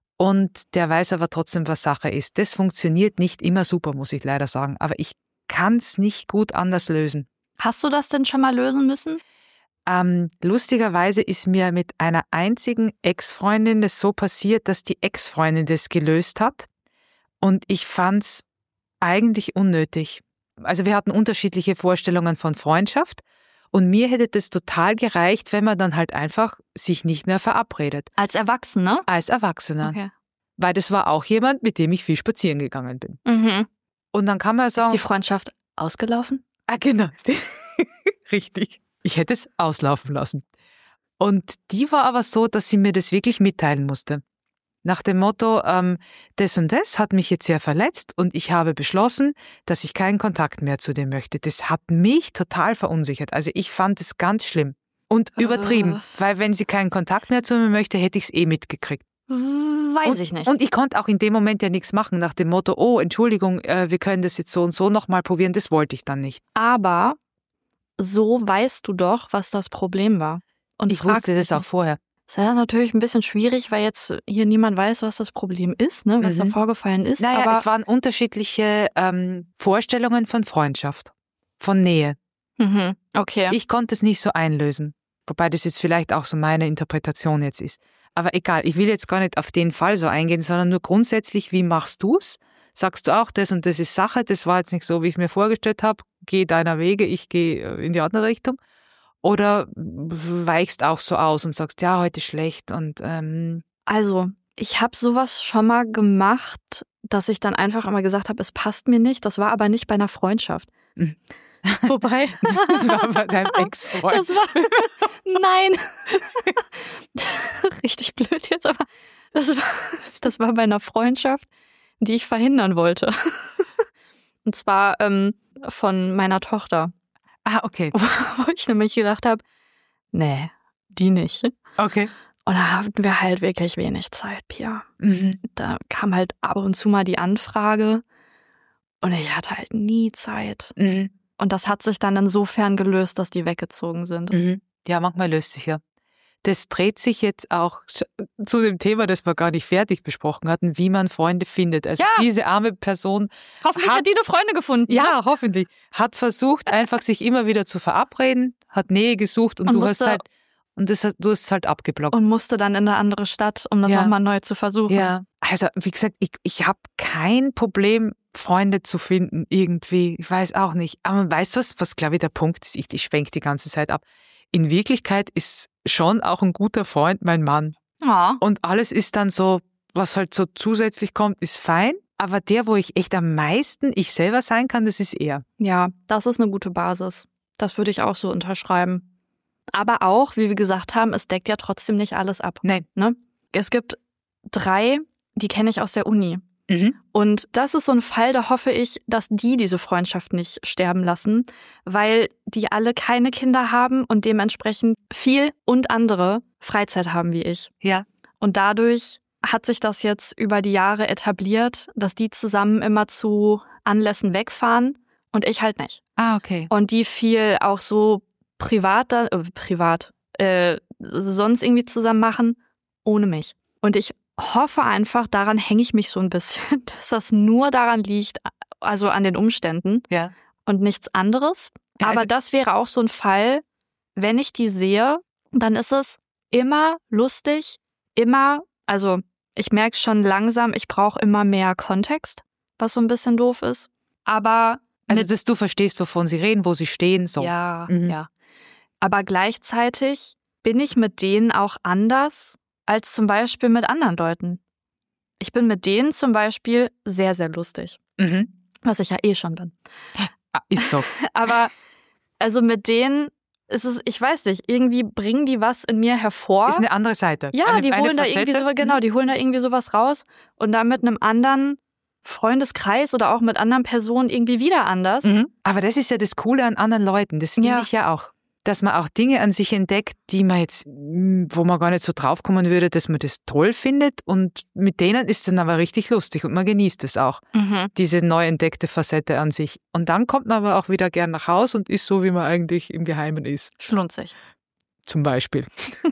und der weiß aber trotzdem, was Sache ist. Das funktioniert nicht immer super, muss ich leider sagen. Aber ich kann es nicht gut anders lösen. Hast du das denn schon mal lösen müssen? Lustigerweise ist mir mit einer einzigen Ex-Freundin das so passiert, dass die Ex-Freundin das gelöst hat. Und ich fand's eigentlich unnötig. Also wir hatten unterschiedliche Vorstellungen von Freundschaft und mir hätte das total gereicht, wenn man dann halt einfach sich nicht mehr verabredet. Als Erwachsener? Als Erwachsener. Okay. Weil das war auch jemand, mit dem ich viel spazieren gegangen bin. Mhm. Und dann kann man sagen... Ist die Freundschaft ausgelaufen? Ah, genau. Richtig. Ich hätte es auslaufen lassen. Und die war aber so, dass sie mir das wirklich mitteilen musste. Nach dem Motto, das und das hat mich jetzt sehr verletzt und ich habe beschlossen, dass ich keinen Kontakt mehr zu dem möchte. Das hat mich total verunsichert. Also ich fand es ganz schlimm und übertrieben, weil wenn sie keinen Kontakt mehr zu mir möchte, hätte ich es mitgekriegt. Weiß ich nicht. Und ich konnte auch in dem Moment ja nichts machen, nach dem Motto, oh, Entschuldigung, wir können das jetzt so und so nochmal probieren. Das wollte ich dann nicht. Aber so weißt du doch, was das Problem war. Und ich wusste das auch vorher. Das ist natürlich ein bisschen schwierig, weil jetzt hier niemand weiß, was das Problem ist, ne, was da vorgefallen ist. Naja, aber es waren unterschiedliche Vorstellungen von Freundschaft, von Nähe. Mhm, okay. Ich konnte es nicht so einlösen, wobei das jetzt vielleicht auch so meine Interpretation jetzt ist. Aber egal, ich will jetzt gar nicht auf den Fall so eingehen, sondern nur grundsätzlich, wie machst du's? Sagst du auch, das und das ist Sache, das war jetzt nicht so, wie ich es mir vorgestellt habe, geh deiner Wege, ich gehe in die andere Richtung? Oder weichst auch so aus und sagst, ja, heute schlecht und Also, ich habe sowas schon mal gemacht, dass ich dann einfach immer gesagt habe, es passt mir nicht. Das war aber nicht bei einer Freundschaft. Wobei. Das war bei deinem Ex-Freund. Nein. Richtig blöd jetzt, aber das war bei einer Freundschaft, die ich verhindern wollte. Und zwar von meiner Tochter. Ah, okay. Wo ich nämlich gedacht habe, nee, die nicht. Okay. Und da hatten wir halt wirklich wenig Zeit, Pia. Da kam halt ab und zu mal die Anfrage und ich hatte halt nie Zeit. Und das hat sich dann insofern gelöst, dass die weggezogen sind. Ja, manchmal löst sich ja. Das dreht sich jetzt auch zu dem Thema, das wir gar nicht fertig besprochen hatten, wie man Freunde findet. Also diese arme Person Hoffentlich hat die eine Freunde gefunden. Ja, hoffentlich. Hat versucht, einfach sich immer wieder zu verabreden, hat Nähe gesucht und du hast es halt abgeblockt. Und musste dann in eine andere Stadt, um das nochmal neu zu versuchen. Ja, also wie gesagt, ich habe kein Problem, Freunde zu finden irgendwie. Ich weiß auch nicht. Aber weißt du, was glaube ich der Punkt ist? Ich schwenke die ganze Zeit ab. In Wirklichkeit ist schon auch ein guter Freund mein Mann. Ja. Und alles ist dann so, was halt so zusätzlich kommt, ist fein. Aber der, wo ich echt am meisten ich selber sein kann, das ist er. Ja, das ist eine gute Basis. Das würde ich auch so unterschreiben. Aber auch, wie wir gesagt haben, es deckt ja trotzdem nicht alles ab. Nein. Ne? Es gibt 3, die kenne ich aus der Uni. Und das ist so ein Fall, da hoffe ich, dass die diese Freundschaft nicht sterben lassen, weil die alle keine Kinder haben und dementsprechend viel und andere Freizeit haben wie ich. Ja. Und dadurch hat sich das jetzt über die Jahre etabliert, dass die zusammen immer zu Anlässen wegfahren und ich halt nicht. Ah, okay. Und die viel auch so sonst irgendwie zusammen machen, ohne mich. Und ich hoffe einfach, daran hänge ich mich so ein bisschen, dass das nur daran liegt, also an den Umständen und nichts anderes. Ja, aber das wäre auch so ein Fall, wenn ich die sehe, dann ist es immer lustig, also ich merke schon langsam, ich brauche immer mehr Kontext, was so ein bisschen doof ist. Aber also, dass du verstehst, wovon sie reden, wo sie stehen, so. Ja, ja. Aber gleichzeitig bin ich mit denen auch anders als zum Beispiel mit anderen Leuten. Ich bin mit denen zum Beispiel sehr, sehr lustig. Was ich ja eh schon bin. Ist so. Aber also mit denen ist es, ich weiß nicht, irgendwie bringen die was in mir hervor. Ist eine andere Seite. Ja, die holen da irgendwie so, die holen da irgendwie sowas raus und dann mit einem anderen Freundeskreis oder auch mit anderen Personen irgendwie wieder anders. Aber das ist ja das Coole an anderen Leuten. Das finde ich ja auch. Dass man auch Dinge an sich entdeckt, die man jetzt, wo man gar nicht so draufkommen würde, dass man das toll findet. Und mit denen ist es dann aber richtig lustig und man genießt es auch. Diese neu entdeckte Facette an sich. Und dann kommt man aber auch wieder gern nach Hause und ist so, wie man eigentlich im Geheimen ist. Schlunzig. Zum Beispiel.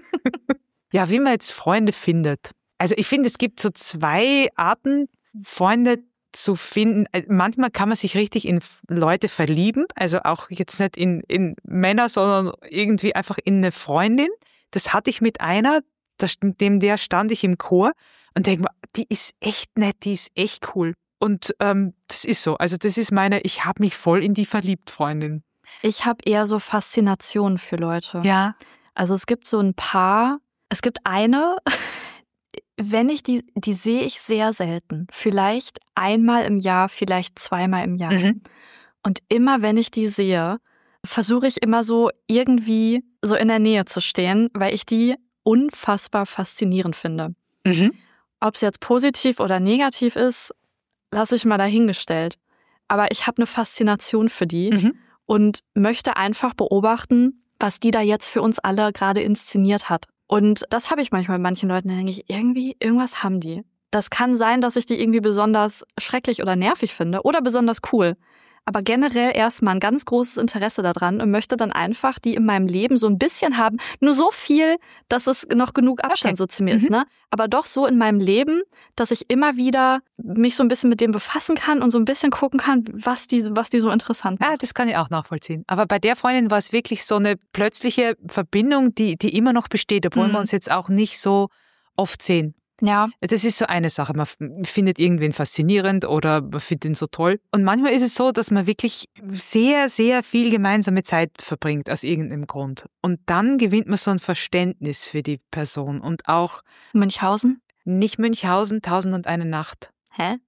Ja, wie man jetzt Freunde findet. Also ich finde, es gibt so 2 Arten, Freunde zu finden. Manchmal kann man sich richtig in Leute verlieben, also auch jetzt nicht in Männer, sondern irgendwie einfach in eine Freundin. Das hatte ich mit einer, der stand ich im Chor und denke mir, die ist echt nett, die ist echt cool. Und das ist so, also das ist ich habe mich voll in die verliebt, Freundin. Ich habe eher so Faszination für Leute. Ja. Also es gibt so ein paar, es gibt eine, wenn ich die sehe ich sehr selten. Vielleicht einmal im Jahr, vielleicht zweimal im Jahr. Und immer wenn ich die sehe, versuche ich immer so irgendwie so in der Nähe zu stehen, weil ich die unfassbar faszinierend finde. Ob es jetzt positiv oder negativ ist, lasse ich mal dahingestellt. Aber ich habe eine Faszination für die und möchte einfach beobachten, was die da jetzt für uns alle gerade inszeniert hat. Und das habe ich manchmal mit manchen Leuten, da denke ich, irgendwas haben die. Das kann sein, dass ich die irgendwie besonders schrecklich oder nervig finde oder besonders cool. Aber generell erstmal ein ganz großes Interesse daran und möchte dann einfach die in meinem Leben so ein bisschen haben. Nur so viel, dass es noch genug Abstand so zu mir ist, ne? Aber doch so in meinem Leben, dass ich immer wieder mich so ein bisschen mit dem befassen kann und so ein bisschen gucken kann, was die so interessant macht. Ja, das kann ich auch nachvollziehen. Aber bei der Freundin war es wirklich so eine plötzliche Verbindung, die immer noch besteht, obwohl wir uns jetzt auch nicht so oft sehen. Ja. Das ist so eine Sache. Man findet irgendwen faszinierend oder man findet ihn so toll. Und manchmal ist es so, dass man wirklich sehr, sehr viel gemeinsame Zeit verbringt aus irgendeinem Grund. Und dann gewinnt man so ein Verständnis für die Person. Und auch Münchhausen? Nicht Münchhausen, 1001 Nacht. Hä?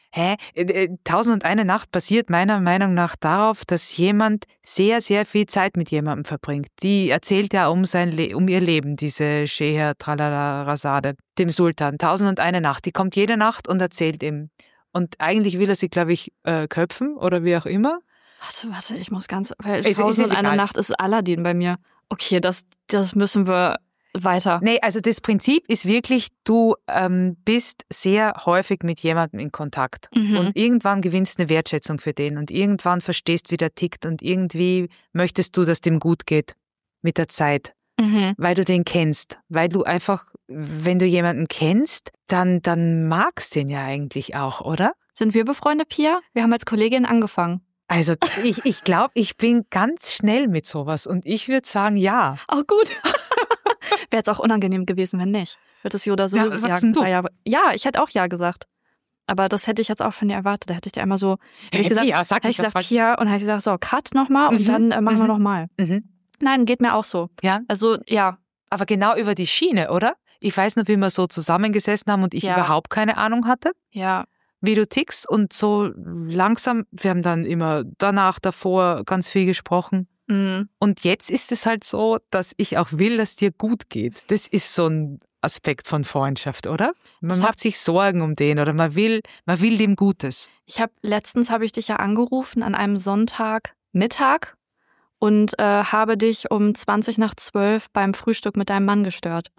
1001 Nacht basiert meiner Meinung nach darauf, dass jemand sehr, sehr viel Zeit mit jemandem verbringt. Die erzählt ja um ihr Leben, diese Sheher Tralala-Rasade, dem Sultan. 1001 Nacht, die kommt jede Nacht und erzählt ihm. Und eigentlich will er sie, glaube ich, köpfen oder wie auch immer. Warte, ich muss weil 1001 Nacht ist Aladdin bei mir. Okay, das müssen wir weiter. Nee, also das Prinzip ist wirklich, du bist sehr häufig mit jemandem in Kontakt und irgendwann gewinnst eine Wertschätzung für den und irgendwann verstehst, wie der tickt und irgendwie möchtest du, dass dem gut geht mit der Zeit, weil du den kennst, weil du einfach, wenn du jemanden kennst, dann magst den ja eigentlich auch, oder? Sind wir befreundet, Pia? Wir haben als Kollegin angefangen. Also ich glaube, ich bin ganz schnell mit sowas und ich würde sagen, ja. Oh gut. Wäre jetzt auch unangenehm gewesen, wenn nicht. Wird es so oder so sagst du? Ja, ich hätte auch ja gesagt. Aber das hätte ich jetzt auch von dir erwartet. Da hätte ich dir einmal so, hätte ich gesagt, Pia, und hätte ich gesagt, so, Cut nochmal und dann machen wir nochmal. Nein, geht mir auch so. Ja? Also, ja. Aber genau über die Schiene, oder? Ich weiß noch, wie wir so zusammengesessen haben und ich überhaupt keine Ahnung hatte. Ja. Wie du tickst und so langsam, wir haben dann immer davor ganz viel gesprochen. Und jetzt ist es halt so, dass ich auch will, dass dir gut geht. Das ist so ein Aspekt von Freundschaft, oder? Man macht sich Sorgen um den oder man will dem Gutes. Letztens habe ich dich ja angerufen an einem Sonntagmittag und habe dich um 11:20 beim Frühstück mit deinem Mann gestört.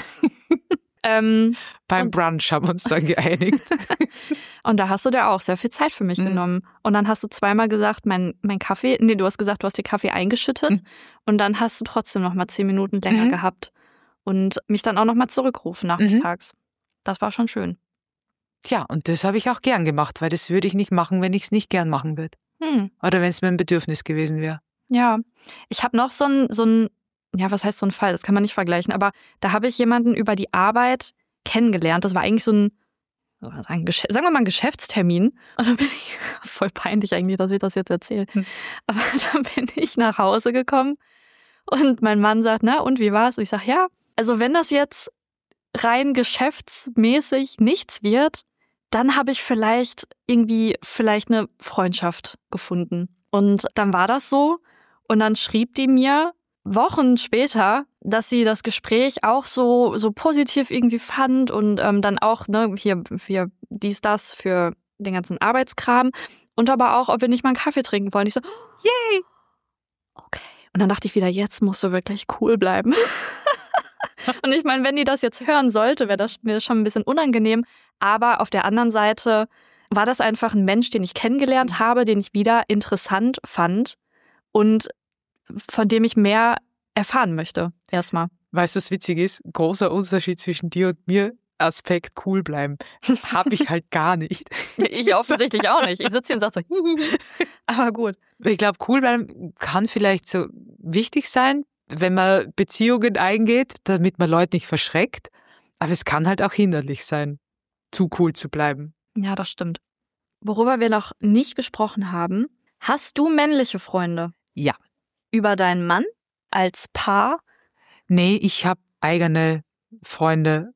Beim Brunch haben wir uns dann geeinigt. Und da hast du dir auch sehr viel Zeit für mich genommen. Und dann hast du zweimal gesagt, mein Kaffee, du hast gesagt, du hast den Kaffee eingeschüttet. Und dann hast du trotzdem noch mal 10 Minuten länger gehabt. Und mich dann auch noch mal zurückgerufen nachmittags. Das war schon schön. Ja, und das habe ich auch gern gemacht, weil das würde ich nicht machen, wenn ich es nicht gern machen würde. Oder wenn es mir ein Bedürfnis gewesen wäre. Ja, ich habe noch so ein ja, was heißt so ein Fall? Das kann man nicht vergleichen. Aber da habe ich jemanden über die Arbeit kennengelernt. Das war eigentlich so ein, sagen wir mal ein Geschäftstermin. Und dann bin ich, voll peinlich eigentlich, dass ich das jetzt erzähle. Aber dann bin ich nach Hause gekommen und mein Mann sagt, na und wie war's? Ich sag, ja, also wenn das jetzt rein geschäftsmäßig nichts wird, dann habe ich vielleicht eine Freundschaft gefunden. Und dann war das so. Und dann schrieb die mir Wochen später, dass sie das Gespräch auch so positiv irgendwie fand und dann auch hier das für den ganzen Arbeitskram und aber auch, ob wir nicht mal einen Kaffee trinken wollen. Ich so, yay! Okay. Und dann dachte ich wieder, jetzt musst du wirklich cool bleiben. Und ich meine, wenn die das jetzt hören sollte, wäre das mir schon ein bisschen unangenehm. Aber auf der anderen Seite war das einfach ein Mensch, den ich kennengelernt habe, den ich wieder interessant fand und von dem ich mehr erfahren möchte, erstmal. Weißt du, was witzig ist? Großer Unterschied zwischen dir und mir, Aspekt cool bleiben. Habe ich halt gar nicht. Ich offensichtlich auch nicht. Ich sitze hier und sage so, aber gut. Ich glaube, cool bleiben kann vielleicht so wichtig sein, wenn man Beziehungen eingeht, damit man Leute nicht verschreckt. Aber es kann halt auch hinderlich sein, zu cool zu bleiben. Ja, das stimmt. Worüber wir noch nicht gesprochen haben, hast du männliche Freunde? Ja. Über deinen Mann als Paar? Nee, ich habe eigene Freunde.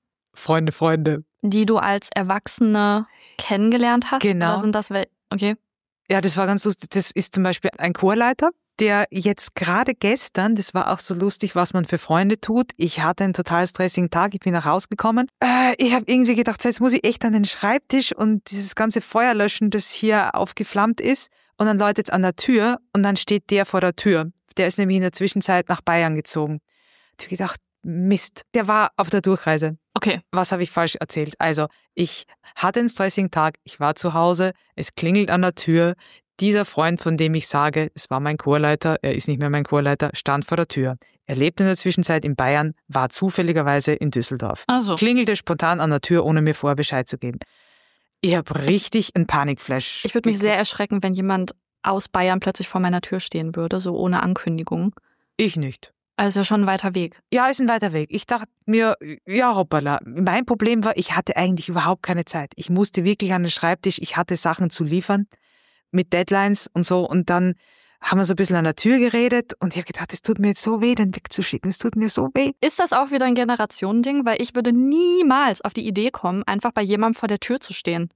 Die du als Erwachsene kennengelernt hast? Genau. Oder sind das okay. Ja, das war ganz lustig. Das ist zum Beispiel ein Chorleiter, der jetzt gerade gestern, das war auch so lustig, was man für Freunde tut. Ich hatte einen total stressigen Tag, ich bin nach Hause gekommen. Ich habe irgendwie gedacht, so, jetzt muss ich echt an den Schreibtisch und dieses ganze Feuer löschen, das hier aufgeflammt ist. Und dann läutet es an der Tür und dann steht der vor der Tür. Der ist nämlich in der Zwischenzeit nach Bayern gezogen. Ich habe gedacht, Mist, der war auf der Durchreise. Okay. Was habe ich falsch erzählt? Also, ich hatte einen stressigen Tag, ich war zu Hause, es klingelt an der Tür. Dieser Freund, von dem ich sage, es war mein Chorleiter, er ist nicht mehr mein Chorleiter, stand vor der Tür. Er lebt in der Zwischenzeit in Bayern, war zufälligerweise in Düsseldorf. Also. Klingelte spontan an der Tür, ohne mir vorher Bescheid zu geben. Ich habe richtig einen Panikflash. Ich würde mich sehr erschrecken, wenn jemand aus Bayern plötzlich vor meiner Tür stehen würde, so ohne Ankündigung. Ich nicht. Also ja schon ein weiter Weg. Ja, ist ein weiter Weg. Ich dachte mir, ja, hoppala. Mein Problem war, ich hatte eigentlich überhaupt keine Zeit. Ich musste wirklich an den Schreibtisch, ich hatte Sachen zu liefern mit Deadlines und so. Und dann haben wir so ein bisschen an der Tür geredet und ich habe gedacht, es tut mir jetzt so weh, den wegzuschicken. Es tut mir so weh. Ist das auch wieder ein Generationending? Weil ich würde niemals auf die Idee kommen, einfach bei jemandem vor der Tür zu stehen.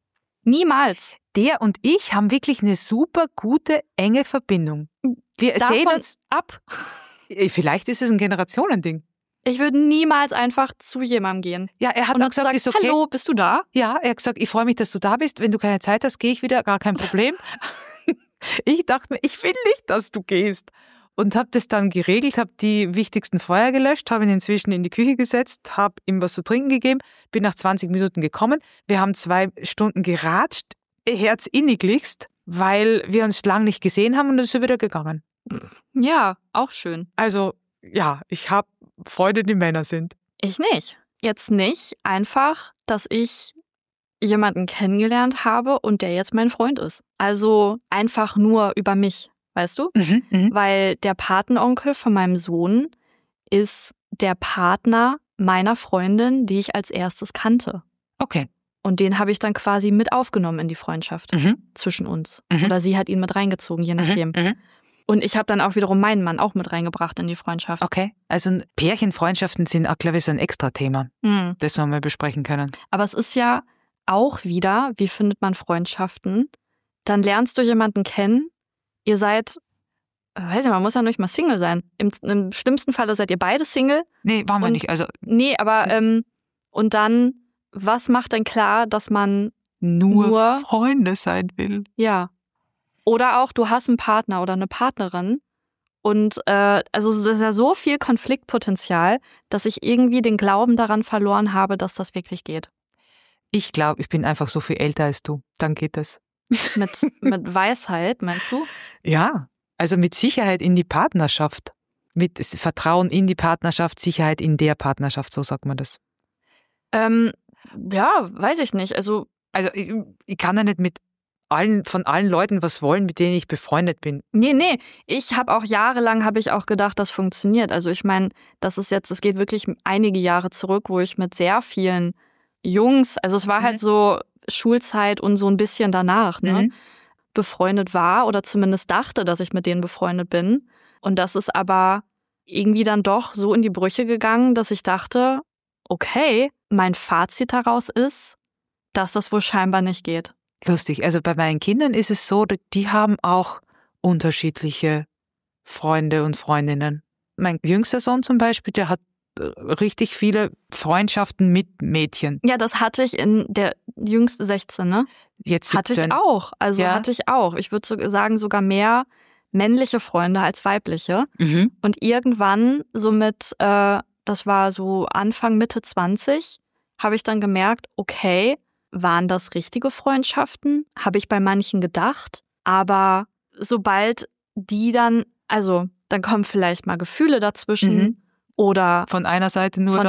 Niemals. Der und ich haben wirklich eine super gute, enge Verbindung. Wir sehen uns ab. Vielleicht ist es ein Generationending. Ich würde niemals einfach zu jemandem gehen. Ja, er hat auch gesagt, ist okay. Hallo, bist du da? Ja, er hat gesagt, ich freue mich, dass du da bist. Wenn du keine Zeit hast, gehe ich wieder, gar kein Problem. Ich dachte mir, ich will nicht, dass du gehst. Und habe das dann geregelt, habe die wichtigsten Feuer gelöscht, habe ihn inzwischen in die Küche gesetzt, habe ihm was zu trinken gegeben, bin nach 20 Minuten gekommen. Wir haben 2 Stunden geratscht, herzinniglichst, weil wir uns lang nicht gesehen haben und dann ist er wieder gegangen. Ja, auch schön. Also, ja, ich habe Freunde, die Männer sind. Ich nicht. Jetzt nicht einfach, dass ich jemanden kennengelernt habe und der jetzt mein Freund ist. Also einfach nur über mich. Weißt du? Weil der Patenonkel von meinem Sohn ist der Partner meiner Freundin, die ich als erstes kannte. Okay. Und den habe ich dann quasi mit aufgenommen in die Freundschaft zwischen uns. Oder sie hat ihn mit reingezogen, je nachdem. Und ich habe dann auch wiederum meinen Mann auch mit reingebracht in die Freundschaft. Okay, also Pärchenfreundschaften sind auch, glaube ich, so ein Extra-Thema, das wir mal besprechen können. Aber es ist ja auch wieder, wie findet man Freundschaften? Dann lernst du jemanden kennen, ihr seid, weiß ich, man muss ja nicht mal Single sein. Im schlimmsten Falle seid ihr beide Single. Nee, waren wir nicht. Also nee, aber und dann, was macht denn klar, dass man nur Freunde sein will? Ja. Oder auch, du hast einen Partner oder eine Partnerin und also es ist ja so viel Konfliktpotenzial, dass ich irgendwie den Glauben daran verloren habe, dass das wirklich geht. Ich glaube, ich bin einfach so viel älter als du. Dann geht das. Mit Weisheit, meinst du? Ja, also mit Sicherheit in die Partnerschaft. Mit Vertrauen in die Partnerschaft, Sicherheit in der Partnerschaft, so sagt man das. Ja, weiß ich nicht. Also ich kann ja nicht von allen Leuten was wollen, mit denen ich befreundet bin. Nee. Ich habe auch jahrelang gedacht, das funktioniert. Also ich meine, es geht wirklich einige Jahre zurück, wo ich mit sehr vielen Jungs, also es war halt so Schulzeit und so ein bisschen danach, ne, befreundet war oder zumindest dachte, dass ich mit denen befreundet bin. Und das ist aber irgendwie dann doch so in die Brüche gegangen, dass ich dachte, okay, mein Fazit daraus ist, dass das wohl scheinbar nicht geht. Lustig, also bei meinen Kindern ist es so, die haben auch unterschiedliche Freunde und Freundinnen. Mein jüngster Sohn zum Beispiel, der hat richtig viele Freundschaften mit Mädchen. Ja, das hatte ich in der jüngsten 16, ne? Jetzt 17. Hatte ich auch. Also ja. Hatte ich auch. Ich würde sagen, sogar mehr männliche Freunde als weibliche. Und irgendwann so das war so Anfang, Mitte 20, habe ich dann gemerkt, okay, waren das richtige Freundschaften? Habe ich bei manchen gedacht. Aber sobald die dann kommen vielleicht mal Gefühle dazwischen. Oder von einer Seite nur.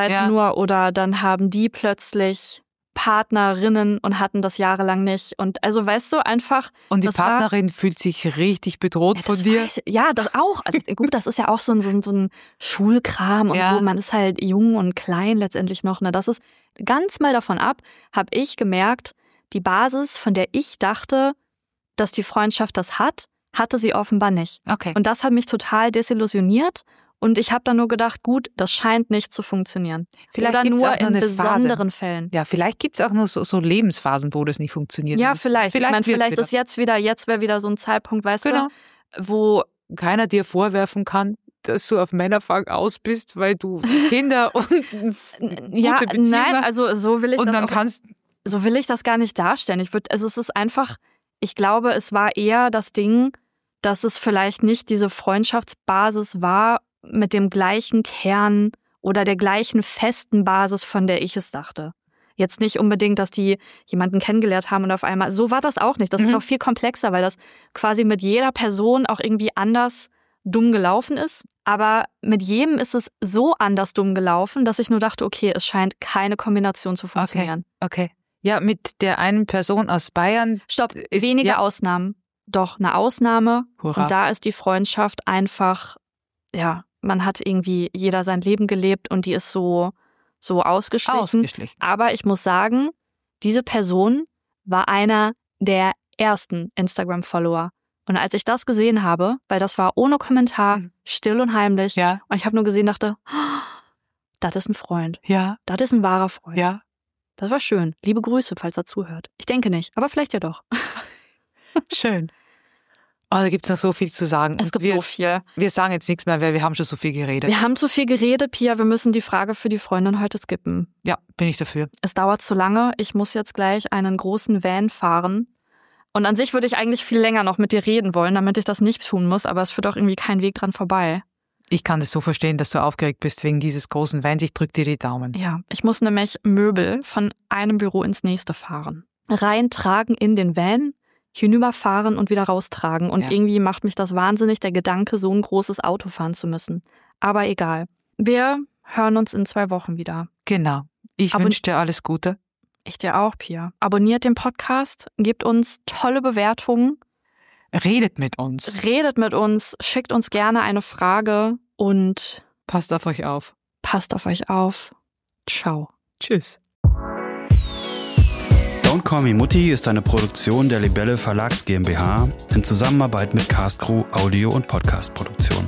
Oder dann haben die plötzlich Partnerinnen und hatten das jahrelang nicht. Und also weißt du, einfach. Und die Partnerin fühlt sich richtig bedroht von dir. Ja, das auch. Also, gut, das ist ja auch so ein Schulkram und so. Man ist halt jung und klein letztendlich noch. Ne? Das ist ganz mal davon ab, habe ich gemerkt, die Basis, von der ich dachte, dass die Freundschaft das hatte sie offenbar nicht. Okay. Und das hat mich total desillusioniert. Und ich habe dann nur gedacht, gut, das scheint nicht zu funktionieren. Vielleicht oder gibt's nur auch noch in eine besonderen Phase. Fällen. Ja, vielleicht gibt es auch nur so Lebensphasen, wo das nicht funktioniert. Ja, vielleicht. Ich meine, vielleicht ist jetzt wäre wieder so ein Zeitpunkt, weißt du, wo keiner dir vorwerfen kann, dass du auf Männerfang aus bist, weil du Kinder und gute Beziehungen nein, also so will ich und das dann auch, so will ich das gar nicht darstellen. Es ist einfach, ich glaube, es war eher das Ding, dass es vielleicht nicht diese Freundschaftsbasis war mit dem gleichen Kern oder der gleichen festen Basis, von der ich es dachte. Jetzt nicht unbedingt, dass die jemanden kennengelernt haben und auf einmal, so war das auch nicht. Das ist auch viel komplexer, weil das quasi mit jeder Person auch irgendwie anders dumm gelaufen ist. Aber mit jedem ist es so anders dumm gelaufen, dass ich nur dachte, okay, es scheint keine Kombination zu funktionieren. Okay. Ja, mit der einen Person aus Bayern. Stopp, wenige Ausnahmen. Doch, eine Ausnahme. Hurra. Und da ist die Freundschaft einfach, man hat irgendwie jeder sein Leben gelebt und die ist so ausgeschlichen. Aber ich muss sagen, diese Person war einer der ersten Instagram-Follower. Und als ich das gesehen habe, weil das war ohne Kommentar, still und heimlich, und ich habe nur gesehen, dachte, das ist ein Freund. Ja. Das ist ein wahrer Freund. Ja. Das war schön. Liebe Grüße, falls er zuhört. Ich denke nicht, aber vielleicht ja doch. Schön. Oh, da gibt es noch so viel zu sagen. Es gibt so viel. Wir sagen jetzt nichts mehr, weil wir haben schon so viel geredet. Wir haben zu viel geredet, Pia. Wir müssen die Frage für die Freundin heute skippen. Ja, bin ich dafür. Es dauert zu lange. Ich muss jetzt gleich einen großen Van fahren. Und an sich würde ich eigentlich viel länger noch mit dir reden wollen, damit ich das nicht tun muss. Aber es führt auch irgendwie kein Weg dran vorbei. Ich kann das so verstehen, dass du aufgeregt bist wegen dieses großen Vans. Ich drück dir die Daumen. Ja, ich muss nämlich Möbel von einem Büro ins nächste fahren. Reintragen in den Van, hinüberfahren und wieder raustragen. Und irgendwie macht mich das wahnsinnig, der Gedanke, so ein großes Auto fahren zu müssen. Aber egal. Wir hören uns in 2 Wochen wieder. Genau. Ich wünsche dir alles Gute. Ich dir auch, Pia. Abonniert den Podcast, gebt uns tolle Bewertungen. Redet mit uns. Redet mit uns, schickt uns gerne eine Frage und passt auf euch auf. Passt auf euch auf. Ciao. Tschüss. Don't Call Me Mutti ist eine Produktion der Libelle Verlags GmbH in Zusammenarbeit mit Castcrew Audio- und Podcast-Produktion.